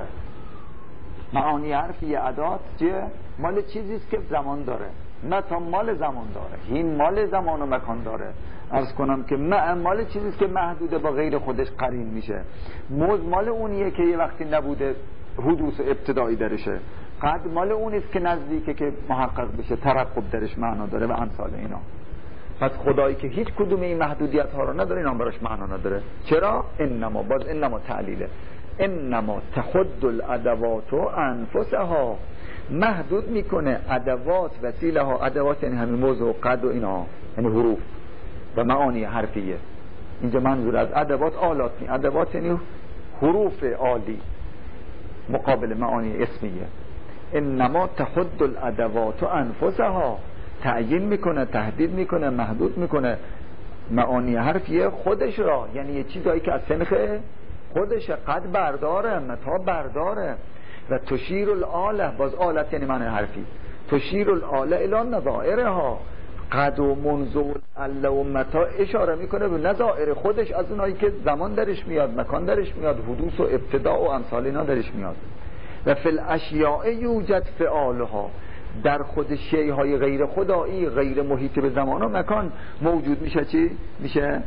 معانی حرفی یه ادات چیه؟ مال چیزیست که زمان داره. متا مال زمان داره، هین مال زمان و مکان داره. عرض کنم که مع مال چیزیست که محدوده، با غیر خودش قرین میشه. موز مال اونیه که یه وقتی نبوده حدوث ابتدایی درشه. قد مال اونیست که نزدیکه که محقق بشه، ترقب درش معنا داره و امثال اینا. پس خدایی که هیچ کدوم این محدودیت ها رو نداره، اینا براش معنا نداره. چرا؟ انما باز انما تعلیله، انما تحد الادوات انفسها، محدود میکنه ادوات وسیله ها. ادوات یعنی همین موضوع قد و اینا، یعنی حروف و معانی حرفیه. اینجا منظور از ادوات آلات نی، ادوات یعنی حروف عالی مقابل معانی اسمیه. انما تحد الادوات انفسها، تعیین میکنه، تهدید میکنه، محدود میکنه معانی حرفیه خودش را، یعنی یه چیزایی که از سنخ خودش. قد برداره، متا برداره. و تشیر الاله، باز آلت یعنی معنی حرفی، تشیر الاله الی نظائرها. قد و منزول اله و متا اشاره میکنه به نظائر خودش، از اونایی که زمان درش میاد، مکان درش میاد، حدوث و ابتداء و امثال اینا درش میاد. و فی الاشیاء یوجد فعالها، در خود شیءهای غیر خدایی، غیر محیط به زمان و مکان موجود میشه. چی میشه؟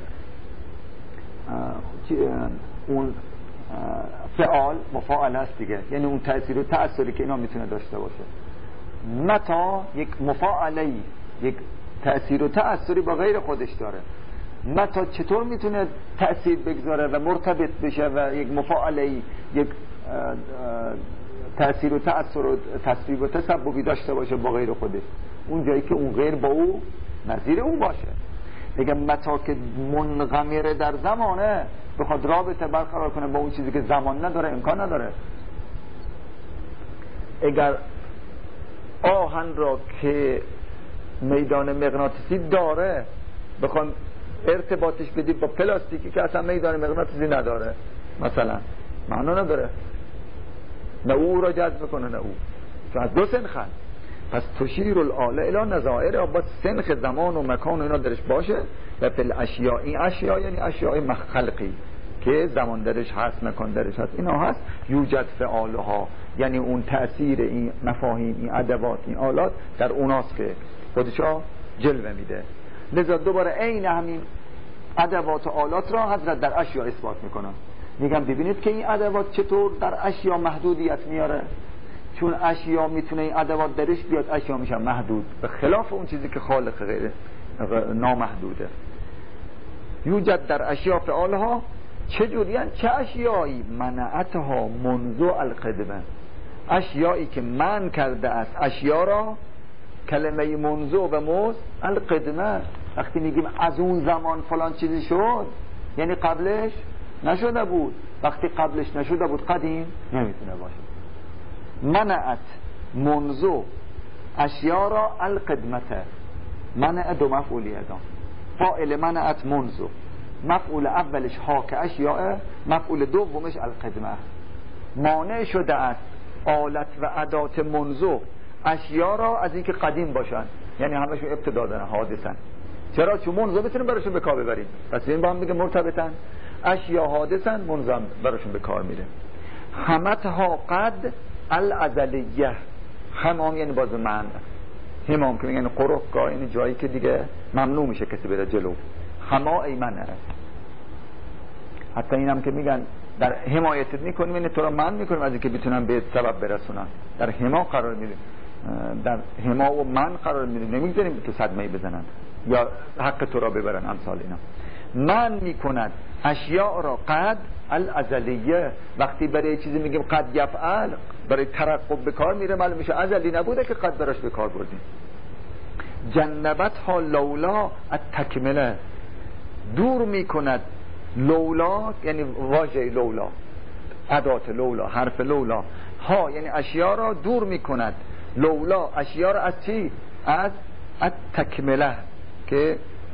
اون فعال مفاعل است دیگه، یعنی اون تأثیر و تأثیری که اینا میتونه داشته باشه. متا یک مفاعله، یک تأثیر و تأثیری با غیر خودش داره. متا چطور میتونه تأثیر بگذاره و مرتبط بشه و یک مفاعله، یک تأثیر و تأثیر و تصویب و تسببی داشته باشه با غیر خودش؟ اون جایی که اون غیر با او نظیر اون باشه. دیگه متا که منغمره در زمانه بخواد رابطه برقرار کنه با اون چیزی که زمان نداره، امکان نداره. اگر آهن را که میدان مغناطیسی داره بخوام ارتباطش بدی با پلاستیکی که اصلا میدان مغناطیسی نداره، مثلا معنا نداره، نه او را جذب کنه نه او، چون از دو سنخن. پس تشیر الاله الی نظائر، با سنخ زمان و مکان و اینا درش باشه. و فی الاشیاء، این اشیاء یعنی اشیاء مخلقی که زمان درش هست، مکان درش هست، اینا هست. یوجد فعالها، یعنی اون تأثیر این مفاهیم، این ادوات، این آلات در اوناست که خودشا جلوه میده. لذا دوباره عین همین ادوات و آلات را حضرت در اشیاء اثبات میکنن. میگم ببینید که این ادوات چطور در اشیاء محدودیت میاره، چون اشیاء میتونه این ادوات درش بیاد، اشیاء میشن محدود، به خلاف اون چیزی که خالق غیر نامحدوده. یوجد در اشیاء فعالها، چجوریان؟ چه اشیایی؟ منعتها منذ القدمه، اشیایی که من کرده است اشیاء را. کلمه منذ و موز القدمه، وقتی میگیم از اون زمان فلان چیزی شد یعنی قبلش نشده بود. وقتی قبلش نشده بود قدیم نمیتونه باشه. منعت منذ اشیاء را القدمته، منع دو مفعولی ادام، فاعل منعت منذ، مفعول اولش ها که اشیاء، مفعول دومش القدمه. مانع شده است آلت و ادات منذ اشیاء را از اینکه قدیم باشن، یعنی همشون ابتدا دارن، حادثن. چرا؟ چون منذ بتونیم براشون به کار ببریم. پس این با هم دیگه مرتبطن. اشیاء حادثن، منذ براشون به کار میره. همتها قد الازلیه، همام یعنی باز من، همام که میگن قرقا، یعنی جایی که دیگه ممنوع میشه کسی بره جلو. هما ای منه. حتی اینم که میگن در حمایتت میکنیم، یعنی تو را من میکنیم از اینکه بتونم به سبب برسونم. در حما قرار میدیم، در حما و من قرار میدیم، نمیگذاریم تو صدمه بزنن یا حق تو را ببرن، امثال اینا. من میکند اشیاء را قد الازلیه، وقتی برای چیزی میگیم قد یفعل، برای ترقب به کار میره، معلوم میشه ازلی نبوده که قد براش به کار بردیم. جنبت ها لولا التکمله، دور میکند لولا یعنی واژه لولا، ادات لولا، حرف لولا، ها یعنی اشیاء را دور میکند. لولا اشیاء را از چی؟ از التکمله، که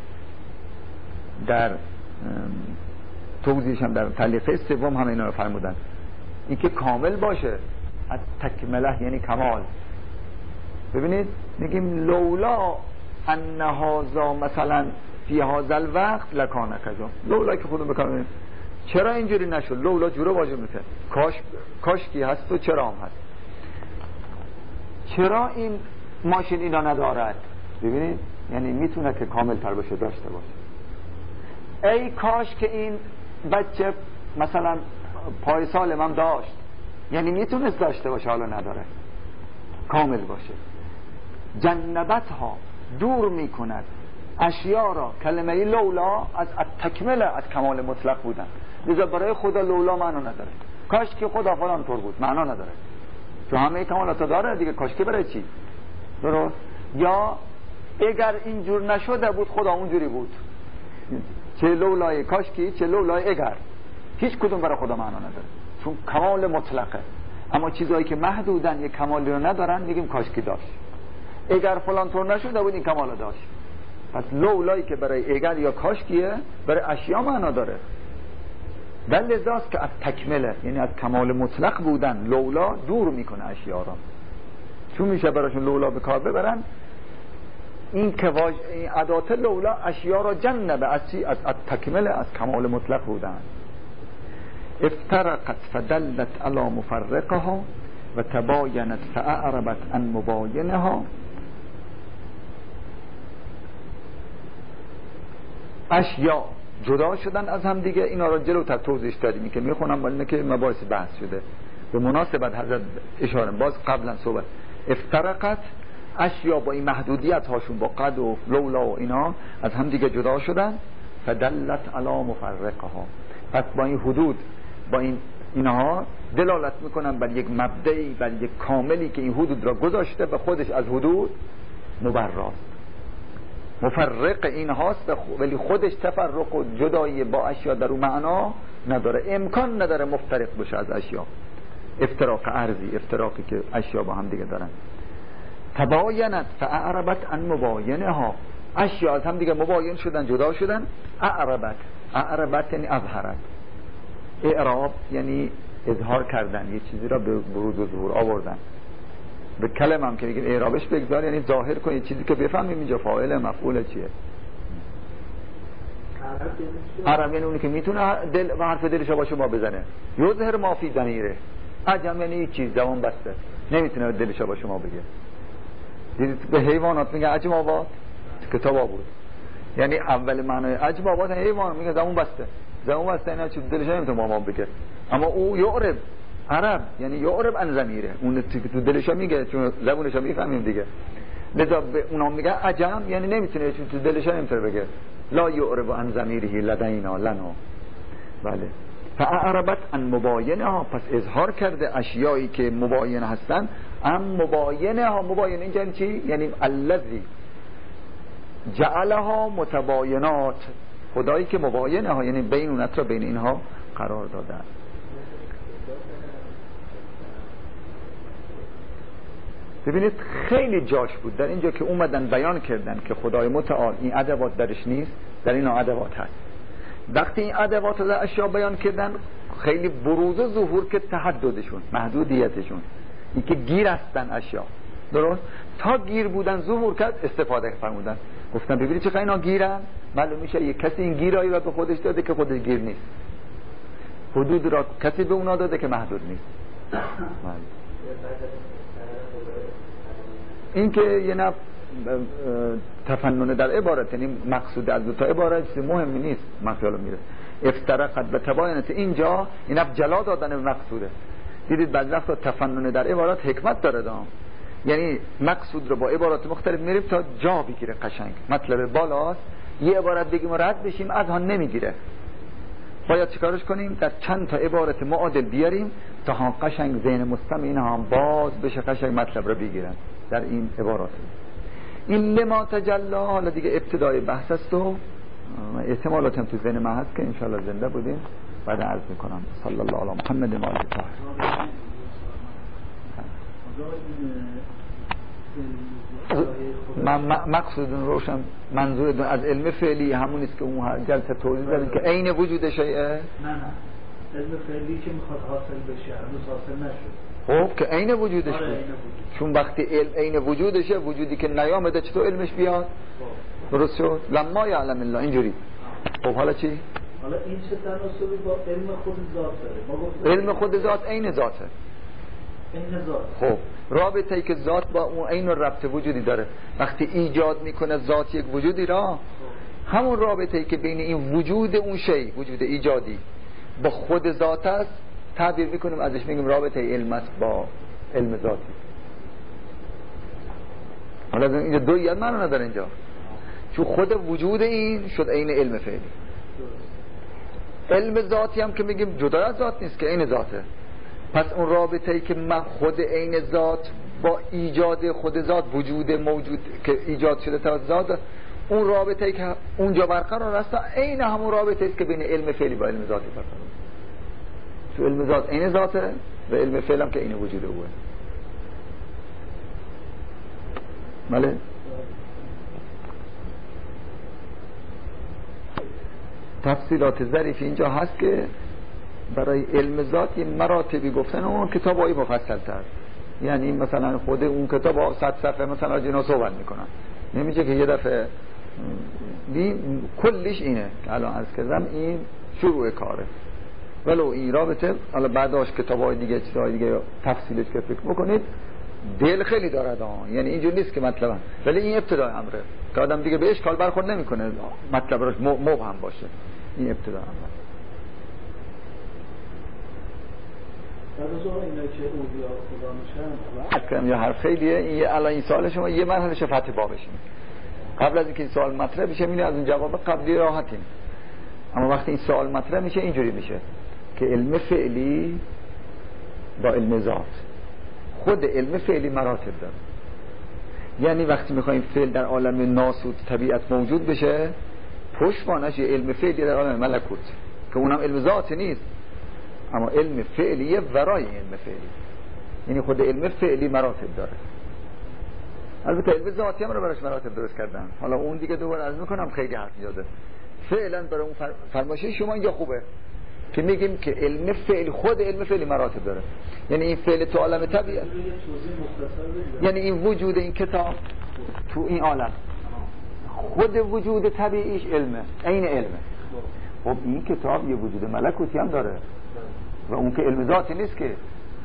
در توضیحش هم در تعلیقه سوم هم اینا رو فرمودن، این که کامل باشه. از تکمله یعنی کمال. ببینید میگیم لولا ان هذا مثلا فی هذا الوقت لکان کذا، لولا که خودمون بکنیم چرا اینجوری نشد، لولا جوره واجب میکنه، کاش کاش کی هست و چرا هم هست. چرا این ماشین اینا ندارد؟ ببینید یعنی میتونه که کامل تر باشه، داشته باشه. ای کاش که این بچه مثلا پای سالم هم داشت، یعنی میتونست داشته باشه، حالا نداره، کامل باشه. جنبت ها دور میکند اشیاء را، کلمه لولا از تکمله، از کمال مطلق بودن. لذا برای خدا لولا معنا نداره. کاش که خدا فلان طور بود، معنا نداره، چون همه کمالات داره دیگه. کاش که برای چی؟ درست؟ یا اگر اینجور نشده بود خدا اونجوری بود. چه لولای کاش کی، چه لولای اگر، هیچ کدوم برای خدا معنا نداره، چون کمال مطلقه. اما چیزایی که محدودن، یک کمالی رو ندارن، میگیم کاش کی داشت. اگر فلان طور نشده بود این کمال داشت. پس لولایی که برای اگر یا کاش کیه، برای اشیا معنا داره. در لذاست که از تکمله، یعنی از کمال مطلق بودن، لولا دور میکنه اشیا را. چون میشه براشون لولا به کار ببرن، این که واج... این ادات لولا اشیا را جنبه، از چی؟ از تکمله، از کمال مطلق بودن. افترقت فدلت علی مفرقها و تباینت فاعربت عن مباینها. اشیا جدا شدن از هم دیگه. اینا رو جلوتر توضیح دادیم که میخونم، ولی اینه که مباحث بحث شده به مناسبت حضرت اشاره باز قبلا صحبت. افترقت، اشیا با این محدودیت هاشون با قد و لولا و اینا از هم دیگه جدا شدن. فدلت علی مفرقها، پس با این حدود با این اینها دلالت میکنن بر یک مبدعی، بر یک کاملی که این حدود را گذاشته و خودش از حدود مبراست. مفرق این هاست ولی خودش تفرق و جدایی با اشیا در اون معنا نداره، امکان نداره مفترق بشه از اشیا. افتراق ارضی، افتراقی که اشیا با هم دیگه دارن. تباینت فاعربت عن مباینها، اشیا از هم دیگه مباین شدن، جدا شدن. اعربت، اعربت یعنی اظهرت. اعراب یعنی اظهار کردن، یه چیزی را به بروز و ظهور آوردن. به کلمه هم که میگن اعرابش بگذار یعنی ظاهر کن، یه چیزی که بفهمیم اینجا فاعل مفعول چیه. عرب یعنی اونی که میتونه دل و حرف دلش با شما بزنه. یظهر ما فی ضمیره. عجم یعنی یه چیز زبان بسته، نمیتونه دلش با شما بگه. دیدید به حیوانات میگه عجم آباد، کتاب آبود، یعنی اول معنای عجم آباد حیوان میگه زبان بسته، زبان بسته اینا چیز دلش نمیتونه با ما بگه. اما او یعرب، عرب یعنی یعرب عن ضمیره، اون تو دلش میگه چون زبونش میفهمیم دیگه. لذا به اونا میگه عجم یعنی نمیتونه، چون تو دلش نمیتونه بگه. لا یعرب عن ضمیره لدینا لنا. بله. فاعربت عن مباینها، پس اظهار کرده اشیایی که مباین هستن. ام مباینها، مباین اینجا یعنی چی؟ یعنی الذی جعلها متباینات، خدایی که مباینها یعنی بینونت را بین اینها قرار دادن. ببینید خیلی جاش بود در اینجا که اومدن بیان کردن که خدای متعال این ادوات درش نیست، در این ادوات هست. وقتی این ادوات رو در اشیا بیان کردن خیلی بروز و ظهور که تحددشون، محدودیتشون، این که گیر هستن اشیا، درست؟ تا گیر بودن ظهور کرد استفاده فرمودن، گفتن ببینید چه اینا گیرن، معلوم میشه یک کسی این گیرایی را به خودش داده که خودش گیر نیست، حدود را کسی به اونا داده که محدود نیست. این که یه نفع تفنن در عبارت، یعنی مقصود از دو تا عبارت چیز مهمی نیست، مطلب میره. افترقت و تباینت، اینجا این اف جلا دادن به مقصوده. دیدید بعضی وقتا تفنن در عبارت حکمت داره دام، یعنی مقصود رو با عبارات مختلف میریم تا جا بگیره قشنگ. مطلب بالاست، یه عبارت بگیم و رد بشیم از ها نمیگیره، باید چیکارش کنیم؟ در چند تا عبارت معادل بیاریم تا هم قشنگ ذهن مستمعین هم باز بشه، قشنگ مطلب رو بگیرن در این عبارات. این لما تجلا، حالا دیگه ابتدای بحث است و احتمالات هم تو ذهن من هست که انشاءالله زنده بودیم بعد عرض میکنم. صلی الله علی محمد و آله الطاهرین. من مقصود روشن منظور از علم فعلی همون است که اون جلسه توضیح دادیم که عین وجود شیء. نه نه، علم فعلی که میخواد حاصل بشه هنوز حاصل نشد. خب که عین وجودش بود. آره چون وقتی علم عین وجودشه، وجودی که نیامده چطور علمش بیاد؟ درست شد؟ لما یعلم الله. اینجوری. خب حالا چی؟ حالا این چه تناسبی با علم خود ذات داره؟ علم خود ذات عین ذاته. عین ذات. خب رابطه ای که ذات با اون عین ربط وجودی داره، وقتی ایجاد میکنه ذات یک وجودی را، همون رابطه ای که بین این وجود اون شی، وجود ایجادی با خود ذات است، تعبیر میکنیم ازش میگیم رابطه علم است با علم ذاتی. حالا اینجا دویت معنی نداره اینجا، چون خود وجود این شد عین علم فعلی. علم ذاتی هم که میگیم جدا از ذات نیست که عین ذاته. پس اون رابطه ای که من خود عین ذات با ایجاد خود ذات، وجود موجود که ایجاد شده تا ذات، اون رابطه ای که اونجا برقرار است عین همون رابطه است که بین علم فعلی با علم ذاتی برقرار است. تو علم ذات عین ذاته و علم فعل هم که عین وجود اوه. بله. تفصیلات ظریفی اینجا هست که برای علم ذات یه مراتبی گفتن، اون کتاب های مفصل تر، یعنی مثلا خود اون کتاب صد صفحه مثلا جنا صحبت میکنن، نمیشه که یه دفعه بی کلش اینه که الان عرض کردم این شروع کاره. ولو این رابطه حالا بعداش کتاب های دیگه چیزهای دیگه تفصیلش که فکر بکنید دل خیلی دارد آن، یعنی اینجور نیست که مطلبا، ولی این ابتدای امره که آدم دیگه به اشکال برخورد نمیکنه، مطلب راش مبهم باشه. این ابتدای امره. مثلا اینا که اولیا خدا میشن اکرم یا حرف خیلیه. این الان این سوال شما یه مرحله فتح بابشیم. قبل از اینکه این سوال مطرح بشه میبینی از اون جواب قبلی راحتیم، اما وقتی این سوال مطرح میشه اینجوری میشه که علم فعلی با علم ذات، خود علم فعلی مراتب داره. یعنی وقتی میخوایم فعل در عالم ناسوت طبیعت موجود بشه، پشتوانش یه علم فعلی در عالم ملکوت که اونم علم ذات نیست، اما علم فعلیه ورای علم فعلی. یعنی خود علم فعلی مراتب داره. البته علم ذاتی هم رو براش مراتب درست کردن، حالا اون دیگه دوباره عرض میکنم خیلی حرف زیاده. فعلا برای اون فرمایشه شما اینجا خوبه که میگیم که علم فعلی، خود علم فعلی مراتب داره. یعنی این فعل تو عالم طبیعت، یعنی این وجود این کتاب تو این عالم، خود وجود طبیعیش علمه، عین علمه. خب این کتاب یه وجود ملکوتی هم داره و اون که علم ذاتی نیست که.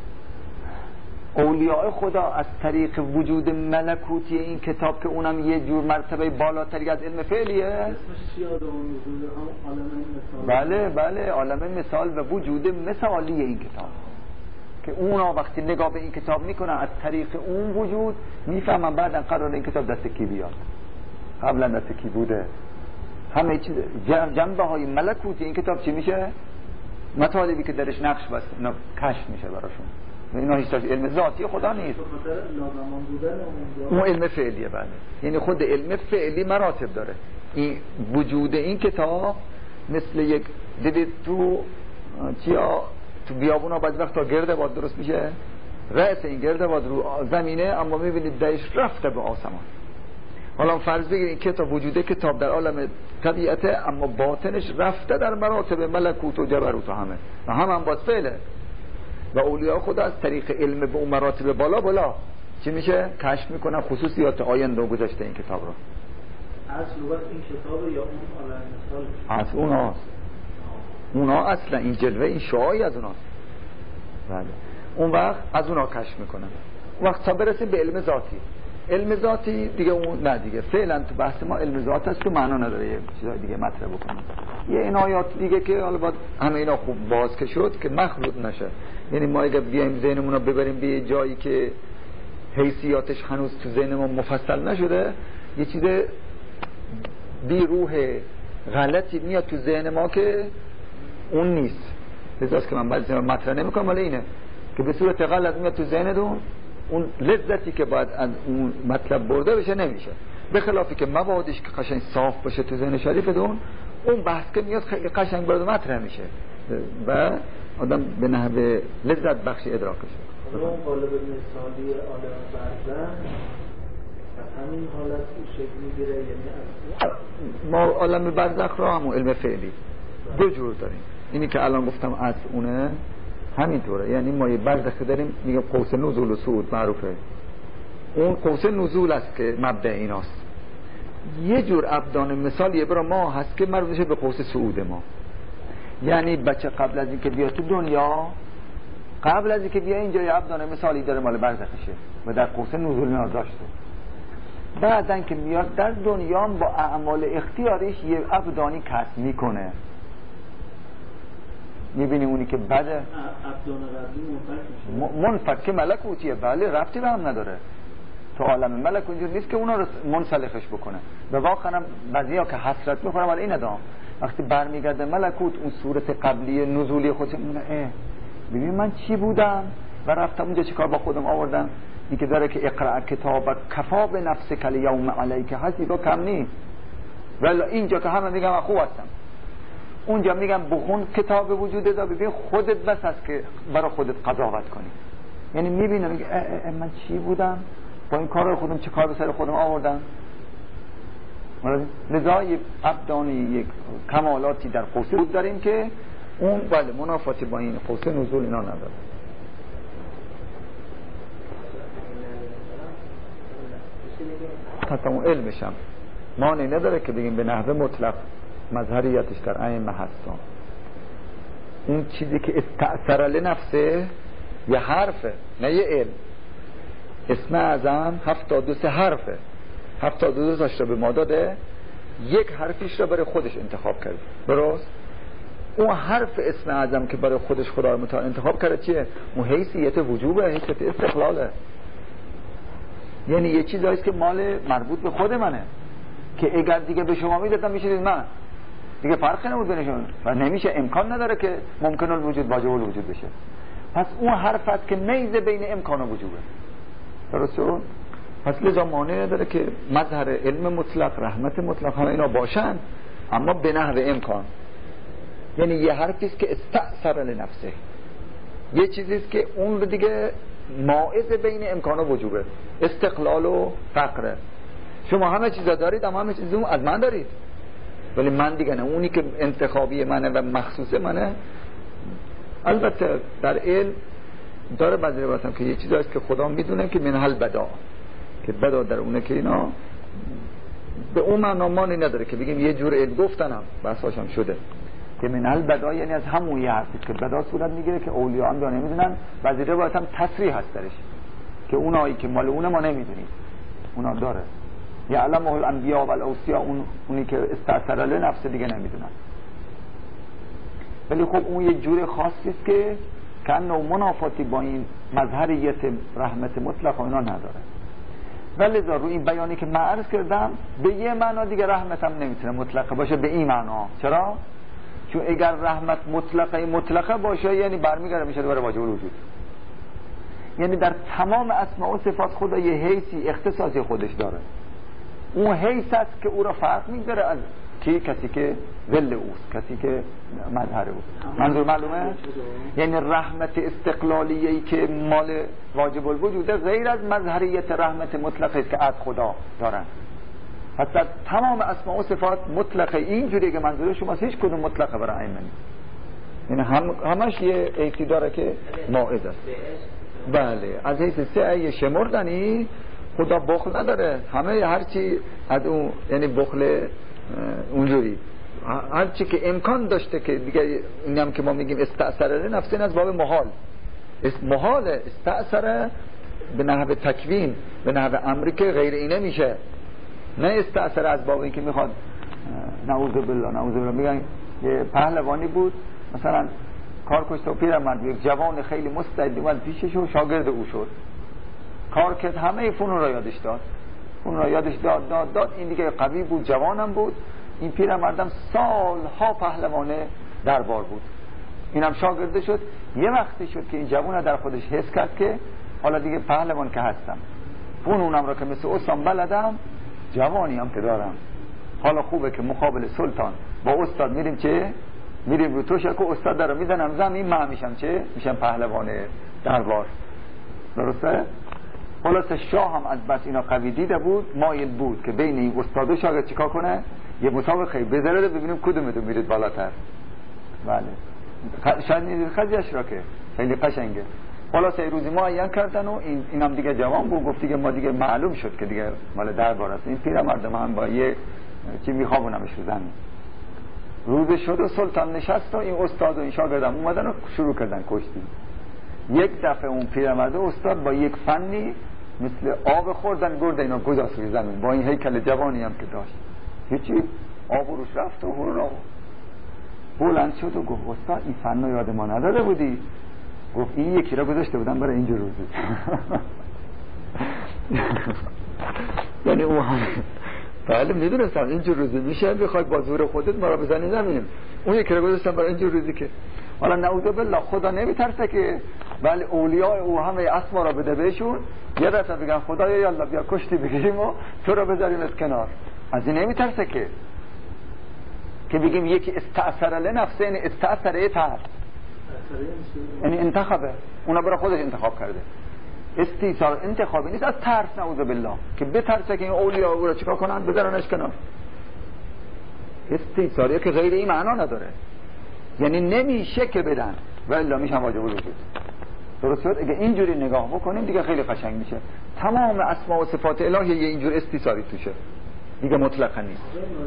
اولیاء خدا از طریق وجود ملکوتی این کتاب که اونم یه جور مرتبه بالاتری از علم فعلیه. بله بله، عالم مثال و وجود مثالی این کتاب که اونا وقتی نگاه به این کتاب میکنن از طریق اون وجود میفهمن بعدن قرار این کتاب دست کی بیاد، قبلا دست کی بوده. همه چیز جنبه های ملکوتی این کتاب چی میشه؟ مطالبی که درش نقش بست اینا کشف میشه براشون و اینا هیچ علم ذاتی خدا نیست، اون علم فعلیه. بله، یعنی خود علم فعلی مراتب داره. این وجود این کتاب مثل یک، دیدید تو چیا تو بیابونا بعضی وقتا گرد باد درست میشه، رأس این گرد باد رو زمینه اما میبینید دایش رفته به آسمان. حالا فرض بگیرید کتاب وجود کتاب در عالم طبیعته اما باطنش رفته در مراتب ملکوت و جبروت و همه و هم هم باز فعله و اولیاء خدا از طریق علم به اون مراتب بالا بالا چی میشه؟ کشف میکنن خصوصیات آینده و گذشته این کتاب رو. اصل لغت این کتاب یا اون عالم مثال؟ اصل اوناست، اونا اصلا این جلوه این شعاعی از اوناست. بله، اون وقت از اونا کشف میکنن. وقت تا برسیم به علم ذاتی. علم ذاتی دیگه اون نه دیگه فعلا تو بحث ما علم ذات است که معنا نداره یه چیزای دیگه مطرح بکنیم. یه این آیات دیگه که حالا باید همه اینا خوب باز که شد که مخلوط نشه. یعنی ما اگه بیایم ذهنمون رو ببریم به یه جایی که حیثیاتش هنوز تو ذهنمون مفصل نشده، یه چیز بی روح غلطی میاد تو ذهن ما که اون نیست. لذاست که من بعضی مطرح نمیکنم، ولی اینه که به صورت غلط میاد تو ذهنتون، اون لذتی که باید از اون مطلب برده بشه نمیشه. به خلافی که موادش که قشنگ صاف باشه تو ذهن شریفتون، اون بحث که میاد خیلی قشنگ برده مطرح میشه و آدم به نحو لذت بخشی ادراک شه. اون قالب مثالی عالم برزن همین حالت شکل میگیره، یعنی ما عالم برزخ رو همون علم فعلی دو جور داریم. اینی که الان گفتم از اونه همینطوره، یعنی ما یه برزخ داریم میگم قوس نزول و صعود معروفه. اون قوس نزول است که مبدأ ایناست. یه جور ابدان مثالیه برای ما هست که مربوط میشه به قوس صعود ما. یعنی بچه قبل از اینکه بیاد تو دنیا، قبل از اینکه بیا اینجا یه ابدان مثالی داره مال برزخشه و در قوس نزول اینا داشته. بعدن که میاد در دنیا با اعمال اختیاریش یه ابدانی کسب میکنه. میبینی اونی که بعد ابدان قبلی منفک که ملکوتیه، بله ربطی به هم نداره. تو عالم ملک اونجور نیست که اونا رو منسلخش بکنه. به واقعا بعضیا که حسرت میخورن ولی این ادام وقتی برمیگرده ملکوت اون صورت قبلی نزولی خودش میگه اه ببین من چی بودم و رفتم اونجا چیکار با خودم آوردم. این که داره که اقرأ کتابک کفا به نفسک الیوم علیک حسیبا کم نیست. ولی اینجا که همه میگم خوب هستم، اونجا میگم بخون کتاب وجود دا ببین خودت بس هست که برای خودت قضاوت کنی. یعنی میبینم میگه من چی بودم با این کار رو خودم چه کار به سر خودم آوردم. لذا یک ابدانی یک کمالاتی در قوس بود داریم که اون بله منافاتی با این قوس نزول اینا نداره. حتی اون علمش هم معنی نداره که بگیم به نحو مطلق مظهریتش در عین هستم. اون چیزی که استأثر لنفسه یه حرفه نه یه علم. اسم اعظم هفتاد و سه حرفه، هفتاد و دو تاش رو به ما داده، یک حرفیش رو برای خودش انتخاب کرد. درست؟ اون حرف اسم اعظم که برای خودش خدا رو متعال انتخاب کرده چیه؟ اون حیثیت وجوبه، حیثیت استقلاله. یعنی یه چیزاییست که مال مربوط به خود منه که اگر دیگه به شما میدادم میشدید من دیگه فرقی نبود بینشون و نمیشه، امکان نداره که ممکن الوجود واجب الوجود بشه. پس اون حرف است که میزه بین امکان و وجوبه. درسته؟ پس لذا مانع نداره که مظهر علم مطلق، رحمت مطلق همه اینا باشن، اما به نحو امکان. یعنی یه حرفیست که استأثر لنفسه، یه چیزیست که اون رو دیگه مائز بین امکان و وجوبه، استقلال و فقره. شما همه چیزا دارید اما همه چیزا از من دارید، ولی من دیگه نه، اونی که انتخابی منه و مخصوص منه. البته در علم داره بعضی روایت هم که یه چیزی هست که خدا میدونه که منحل بدا، که بدا در اونه که اینا به اون معنا مانی نداره که بگیم یه جور علم گفتنم بحثاشم شده که منحل بدا، یعنی از همون یه حرفی که بدا صورت میگیره که اولیاء هم داره نمیدونن. بعضی روایت هم تصریح هست درش که اونایی که مال اونه ما نمیدونیم، اونا داره یعلمه الانبیاء و الاوصیاء، اون اونی که استأثر لنفسه دیگه نمیدونن. ولی خب اون یه جور خاصی است که کنه منافاتی با این مظهریت رحمت مطلق و اینا نداره. ولی رو این بیانی که من عرض کردم به یه معنا دیگه رحمت هم نمیتونه مطلقه باشه به این معنا. چرا؟ چون اگر رحمت مطلقه مطلقه باشه یعنی برمیگره میشه دوباره واجب الوجود. یعنی در تمام اسماء و صفات خدا یه حیثی اختصاصی خودش داره. اون حیث است که او را فرق می‌ذاره از کی؟ کسی که ول اوست، کسی که مظهر اوست. منظور معلومه؟ یعنی رحمت استقلالیه‌ای که مال واجب الوجوده غیر از مظهریت رحمت مطلقه است که از خدا دارن. پس در تمام اسماء و صفات مطلقه اینجوریه که منظور شما هیچ کدوم مطلقه برای این معنی. یعنی هم همش یه ایتی داره که مائز است. بله، از حیث سعی شمردنی خدا بخل نداره، همه هرچی از اون، یعنی بخل اونجوری هرچی که امکان داشته که دیگه اینم که ما میگیم استأثر نفسه از باب محال، محال استأثر به نحو تکوین، به نحو امری که غیر اینه میشه، نه استأثر از باب این که میخواد نعوذ بالله نعوذ بالله. میگن یه پهلوانی بود مثلا کار کشت و پیرمرد، یک جوان خیلی مستعد اومد پیشش و شاگرد او شد، کار کرد، همه فنون را یادش داد، فنون را یادش داد داد داد این دیگه قوی بود، جوانم بود. این پیرمردم سالها پهلوان دربار بود، اینم شاگرده شد. یه وقتی شد که این جوان در خودش حس کرد که حالا دیگه پهلوان که هستم، فنونم را که مثل استاد بلدم، جوانی هم که دارم، حالا خوبه که مقابل سلطان با استاد میریم چه؟ میریم رو توشه که استاد داره میزنم زمین، من میشم چه؟ میشم پهلوان دربار. درسته؟ خلاص شاه هم از بس اینا قوی دیده بود، مایل بود که بین این استاد و شاگرد چیکار کنه؟ یه مسابقه بذاره ببینیم کدومتون میرید بالاتر. بله شاید نیدید خزیش را که خیلی قشنگه. خلاص یه روزی معین کردن و این اینم دیگه جوان بود، گفت دیگه ما دیگه معلوم شد که دیگه مال دربار است، این پیرمرد من با یه چی میخوابونمش رو زمین. روز شد و سلطان نشست و این استاد و این شاگردم اومدن و شروع کردن کشتی. یک دفعه اون پیرمرد استاد با یک فنی مثل آب خوردن گرد اینا گذاشت روی زمین، با این هیکل جوانی هم که داشت، هیچی آب روش رفت و هورا بلند شد و گفت استاد این فن رو یاد ما نداده بودی؟ گفت این یکی را گذاشته بودم برای اینجور روزی. یعنی او هم بله میدونستم اینجور روزی میشه، بخوای با زور خودت ما را بزنی زمین، اون یکی را گذاشتم برای اینجور روزی که حالا نعوذ بالله خدا نمیترسه که ولی اولیاء او همه اسما را بده بهشون، یه دفعه بگن خدایا یالا بیا کشتی بگیریم و تو را بذاریم از کنار. از این نمیترسه که که بگیم یکی استأثر لنفسه، یعنی استأثر یه طرف، یعنی انتخابه، اونا برای خودش انتخاب کرده. استیثار انتخابی نیست از ترس، نعوذ بالله که بترسه که این اولیاء او را چیکار کنن بذارنش کنار. استیثاریه که غیر این معنا نداره، یعنی نمیشه که بدن و الا میشن واجب الوجود. درست شد؟ اگه اینجوری نگاه بکنیم دیگه خیلی قشنگ میشه. تمام اسماء و صفات الهی یه اینجور استیثاری توشه دیگه، مطلقا نیست.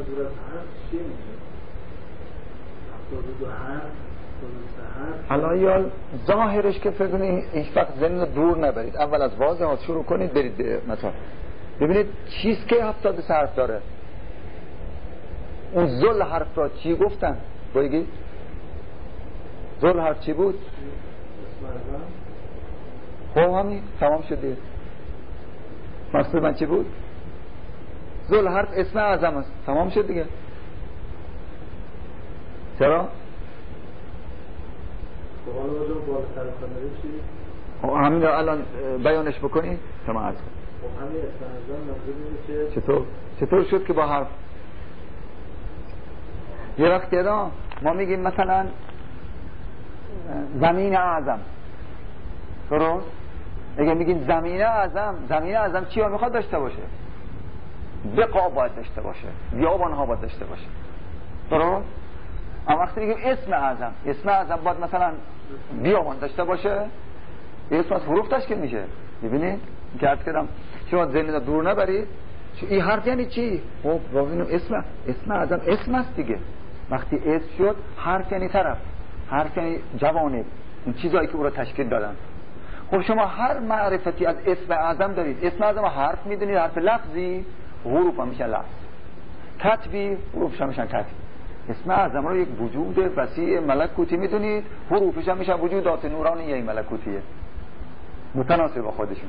الان ظاهرش که فکر کنید هیچ وقت ذهن دور نبرید، اول از واضحات شروع کنید برید مثلا ببینید چیز که هفتاد سه حرف داره. اون ذل حرف را چی گفتن؟ بگید ذل حرف چی بود؟ خب همین تمام شده. مقصود من چی بود؟ ذل حرف اسم اعظم است، تمام شد دیگه. چرا؟ خب همین رو الان بیانش بکنی تمام عرض کن. چطور؟ چطور شد که با حرف یه وقتی دا ما میگیم مثلا زمین اعظم، درست؟ اگه میگیم زمین اعظم، زمین اعظم چی ها میخواد داشته باشه؟ بقا باید داشته باشه، بیابان ها باید داشته باشه، درست؟ اما وقتی میگیم اسم اعظم، اسم اعظم باید مثلا بیابان داشته باشه، اسم از حروف تشکیل میشه. ببینید که عرض کردم شما ذهن دور نبرید. این حرف یعنی چی؟ خب ببینیم اسم اسم اعظم اسم است دیگه. وقتی اسم شد حرف یعنی طرف، حرف یعنی جوانب، اون چیزایی که او را تشکیل دادن. خب شما هر معرفتی از اسم اعظم دارید. اسم اعظم حرف میدونید، حرف لفظی، حروف هم میشن لفظ، کتبی، حروفش هم میشن کتبی. اسم اعظم رو یک وجود وسیع ملکوتی میدونید، حروفش هم میشن وجودات نورانیه ملکوتیه متناسب با خودشون.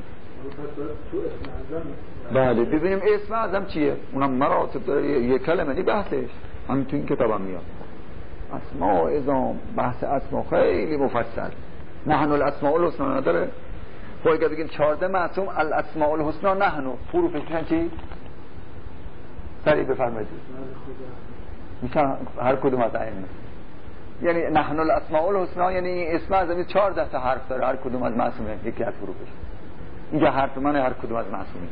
بله ببینیم اسم اعظم چیه؟ اونم مراتب داره، یه کلمه نی بحثش همین تو این کتابم میاد. اسماء اعظام، بحث اسماء خیلی مفصل. نحن الاسماء الحسنا نداره؟ خب اگه بگیم چهارده معصوم الاسماء الحسنا نحن، حروفش میشن چی؟ سریع بفرمایید. میشن هر کدوم از ائمه. یعنی نحن الاسماء الحسنا یعنی اسم اعظم چهارده تا حرف داره، هر کدوم از معصومه یکی از حروفش. اینجا حرف من هر کدوم از معصومی.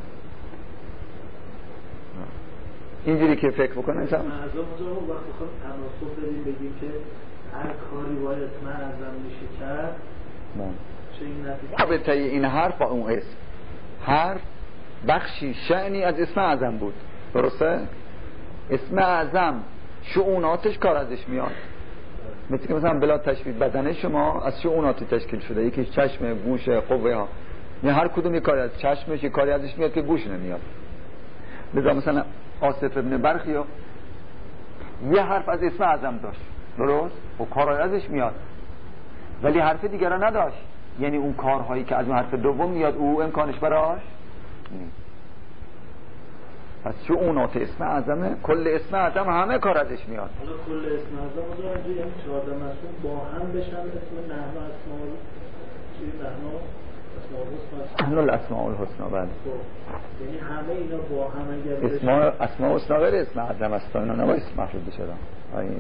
اینجوری که فکر بکنن انسان معظم رو وقتی خود تناسب بدیم بگیم که هر کاری باید اسم اعظم میشه کرد، چه این نتیجه؟ رابطه این حرف با اون اسم، حرف بخشی شأنی از اسم اعظم بود، درسته؟ اسم اعظم شؤوناتش کار ازش میاد. مثل که مثلا بلا تشبیه بدن شما از شؤونات تشکیل شده، یکی چشم، گوش، قوه ها، یعنی هر کدوم یک کاری از چشمش یک کاری ازش میاد که گوش نمیاد. لذا مثلا آصف ابن برخیا یه حرف از اسم اعظم داشت، درست؟ و کارهای ازش میاد، ولی حرف دیگر را نداشت. یعنی اون کارهایی که از اون حرف دوم میاد او امکانش براش نیست. پس شؤونات اسم اعظمه، کل اسم اعظم همه کار ازش میاد. حالا کل اسم اعظم رو راجع یعنی چهارده مسئول با هم بشن اسم نحن اسماء چی نحن نحن الاسماء الحسنا. بله یعنی همه اینا با هم اگر اسماء اسماء الحسنا غیر اسم اعظم است، اینا نباید اسم محفوظ بشه. این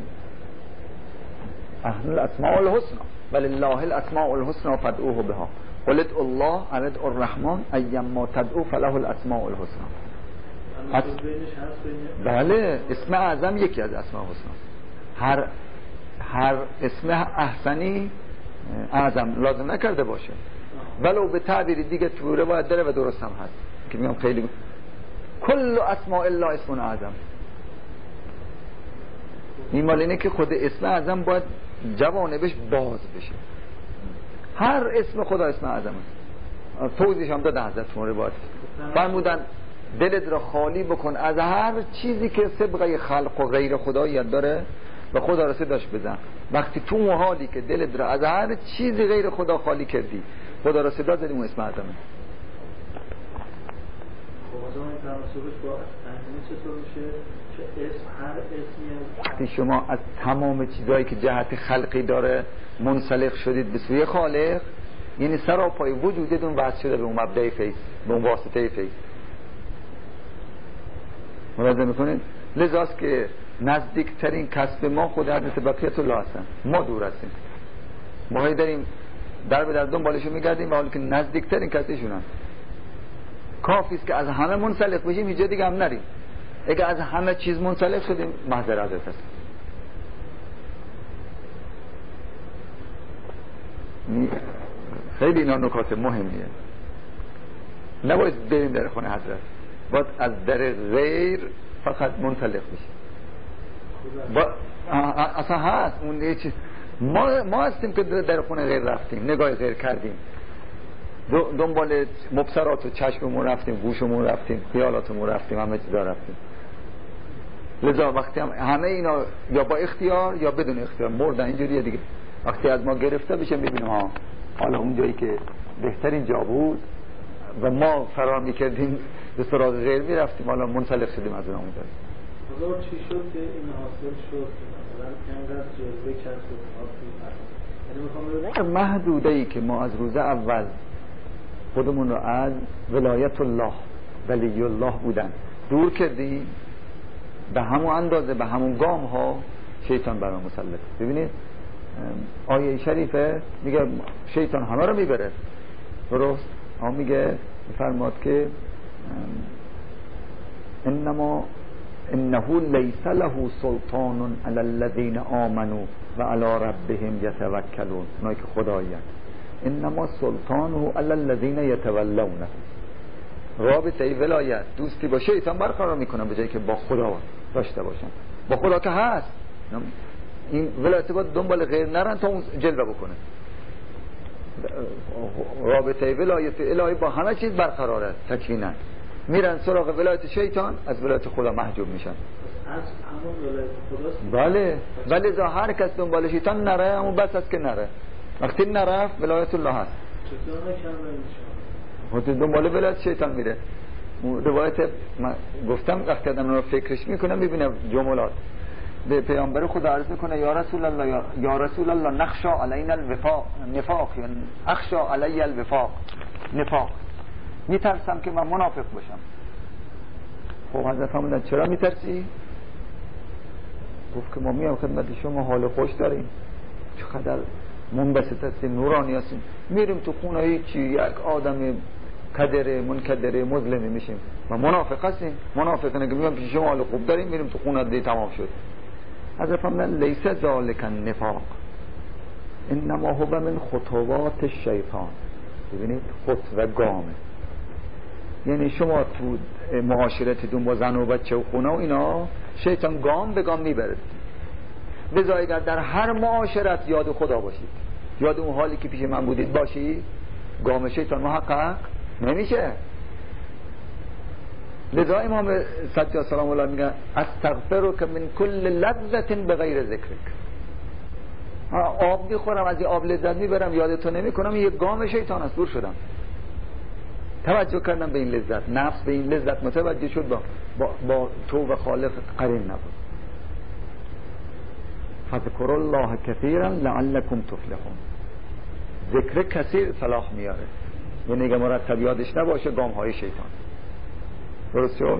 نحن الاسماء الحسنا ولله الاسماء الحسنا فادعوه بها قل ادعوا الله او ادعوا الرحمن ايما تدعوا فله الاسماء الحسنا. حس... بله اسم اعظم یکی از اسماء الحسنا. هر هر اسم احسنی اعظم لازم نکرده باشه، ولو به تعبیر دیگه تو روایت داره و درست هم هست که میگم خیلی کل اسماء الله اسم اعظم. این مال اینه که خود اسم اعظم باید جوانبش باز بشه. هر اسم خدا اسم اعظم است. توضیحش هم داده حضرت روایت فرمودن دلت را خالی بکن از هر چیزی که سبقه خلق و غیر خداییت داره و خدا را صداش بزن. وقتی تو اون حالی که دلت را از هر چیزی غیر خدا خالی کردی خدا را صدا زدی، اون اسم اعظمه. وقتی شما از تمام چیزایی که جهت خلقی داره منسلخ شدید به سوی خالق، یعنی سراپای وجودتون وصل شده به اون مبدأ فیض، به اون واسطه فیض. ملاحظه میکنید؟ لذاست که نزدیکترین کسب ما خود حضرت بقیت الله هستن. ما دور هستیم، ما هایی داریم در به در دنبالشون میگردیم و حالی که نزدیکترین کسیشون هم. کافیست که از همه منسلخ بشیم، هیچ جا دیگه هم نریم. اگه از همه چیز منسلخ شدیم محضر حضرت هست. خیلی اینا نکات مهمیه. نباید بریم در خونه حضرت، باید از در غیر فقط منسلخ بشیم. با... اصلا هست اون یه چیز. ما ما هستیم که در خونه غیر رفتیم، نگاه غیر کردیم، دنبال مبصرات و چشممون رفتیم، گوشمون رفتیم، خیالاتمون رفتیم، همه چیزا رفتیم. لذا وقتی هم همه اینا یا با اختیار یا بدون اختیار مردن، اینجوریه دیگه. وقتی از ما گرفته بشه میبینیم ها حالا اون جایی که بهترین جا بود و ما فرار میکردیم به سراغ غیر میرفتیم، حالا منسلخ شدیم از اون آموزش. حالا چی شد که این حاصل شد مثلا اینقدر جلوه کسب و کار؟ یعنی محدوده ای که ما از روز اول خودمون رو از ولایت الله ولی الله بودن دور کردیم، به همون اندازه به همون گام ها شیطان برای مسلط. ببینید آیه شریفه میگه شیطان همه رو میبره، درست؟ اما میگه میفرماد که انما انه لیس له سلطان علی الذین آمنوا و علی ربهم یتوکلون. اونایی که خدایند انما سلطانه علی الذین یتولونه. رابطه ولایت دوستی با شیطان برقرار میکنن به جایی که با خدا داشته باشن. با خدا که هست، این ولایت باید دنبال غیر نرن تا اون جلوه بکنه. رابطه ولایت الهی با همه چیز برقراره تکوینا. میرن سراغ ولایت شیطان، از ولایت خدا محجوب میشن. از همون ولایت خداست. بله ولی ذا هر کس دنبال شیطان نره همون بس است که نره. وقتی نرفت ولایت الله هست. چطور نکنه خود دنبال ولایت شیطان میره. روایت من گفتم وقتی آدم رو فکرش میکنه میبینه جملات به پیامبر خدا عرض میکنه یا رسول الله یا, یا رسول الله نخشا علینا الوفاق نفاق یا اخشا علی الوفاق نفاق. میترسم که من منافق باشم. خب حضرت فرمودن چرا میترسی؟ گفت که ما میام خدمت شما حال خوش داریم، چقدر منبسط هستیم، نورانی هستیم، میریم تو خونه هیچی یک آدم کدره منکدره مظلمی میشیم و منافق هستیم. منافق نگه میگم پیش شما حال خوب داریم، میریم تو خونه دی تمام شد. حضرت فرمودن لیس ذالک النفاق انما هو من خطوات الشیطان. ببینید خطوه گامه، یعنی شما تو معاشرتتون با زن و بچه و خونه و اینا شیطان گام به گام میبرد. لذا اگر در هر معاشرت یاد خدا باشید، یاد اون حالی که پیش من بودید باشید، گام شیطان محقق نمیشه. لذا امام سجاد سلام الله میگه استغفرک من کل لذت بغیر ذکرک. آب میخورم از این آب لذت میبرم یادتو نمی کنم، یه گام شیطان است، دور شدم. توجه کردم به این لذت، نفس به این لذت متوجه شد، با, با, با تو و خالق قرین نبود. فذکر الله کثیرا لعلکم تفلحون. ذکر کثیر صلاح میاره، یعنی اگه مرتب یادش نباشه گام های شیطان. درست شد؟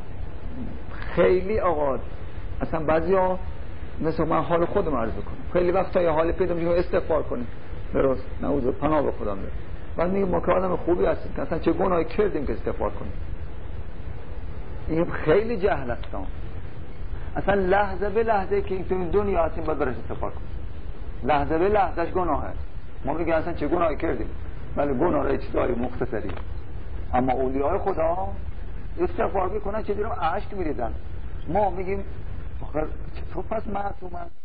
خیلی آقا اصلا بعضی ها مثل من حال خودم عرض کنم، خیلی وقتا یه حال پیدا میشه استغفار کنیم، درست؟ نعوذ پناه به خدا میره. بعد میگه ما که آدم خوبی هستیم، اصلا چه گناهی کردیم که استغفار کنیم؟ این خیلی جهل است. اصلا لحظه به لحظه که تو این دنیا هستیم باید برش استغفار کنیم. لحظه به لحظهش گناه هست. ما میگیم اصلا چه گناهی کردیم؟ ولی گناه را چیزای مختصری. اما اولیاء خدا استغفار میکنن چه دیرم اشک میریزن. ما میگیم آخر چطور پس معصومن؟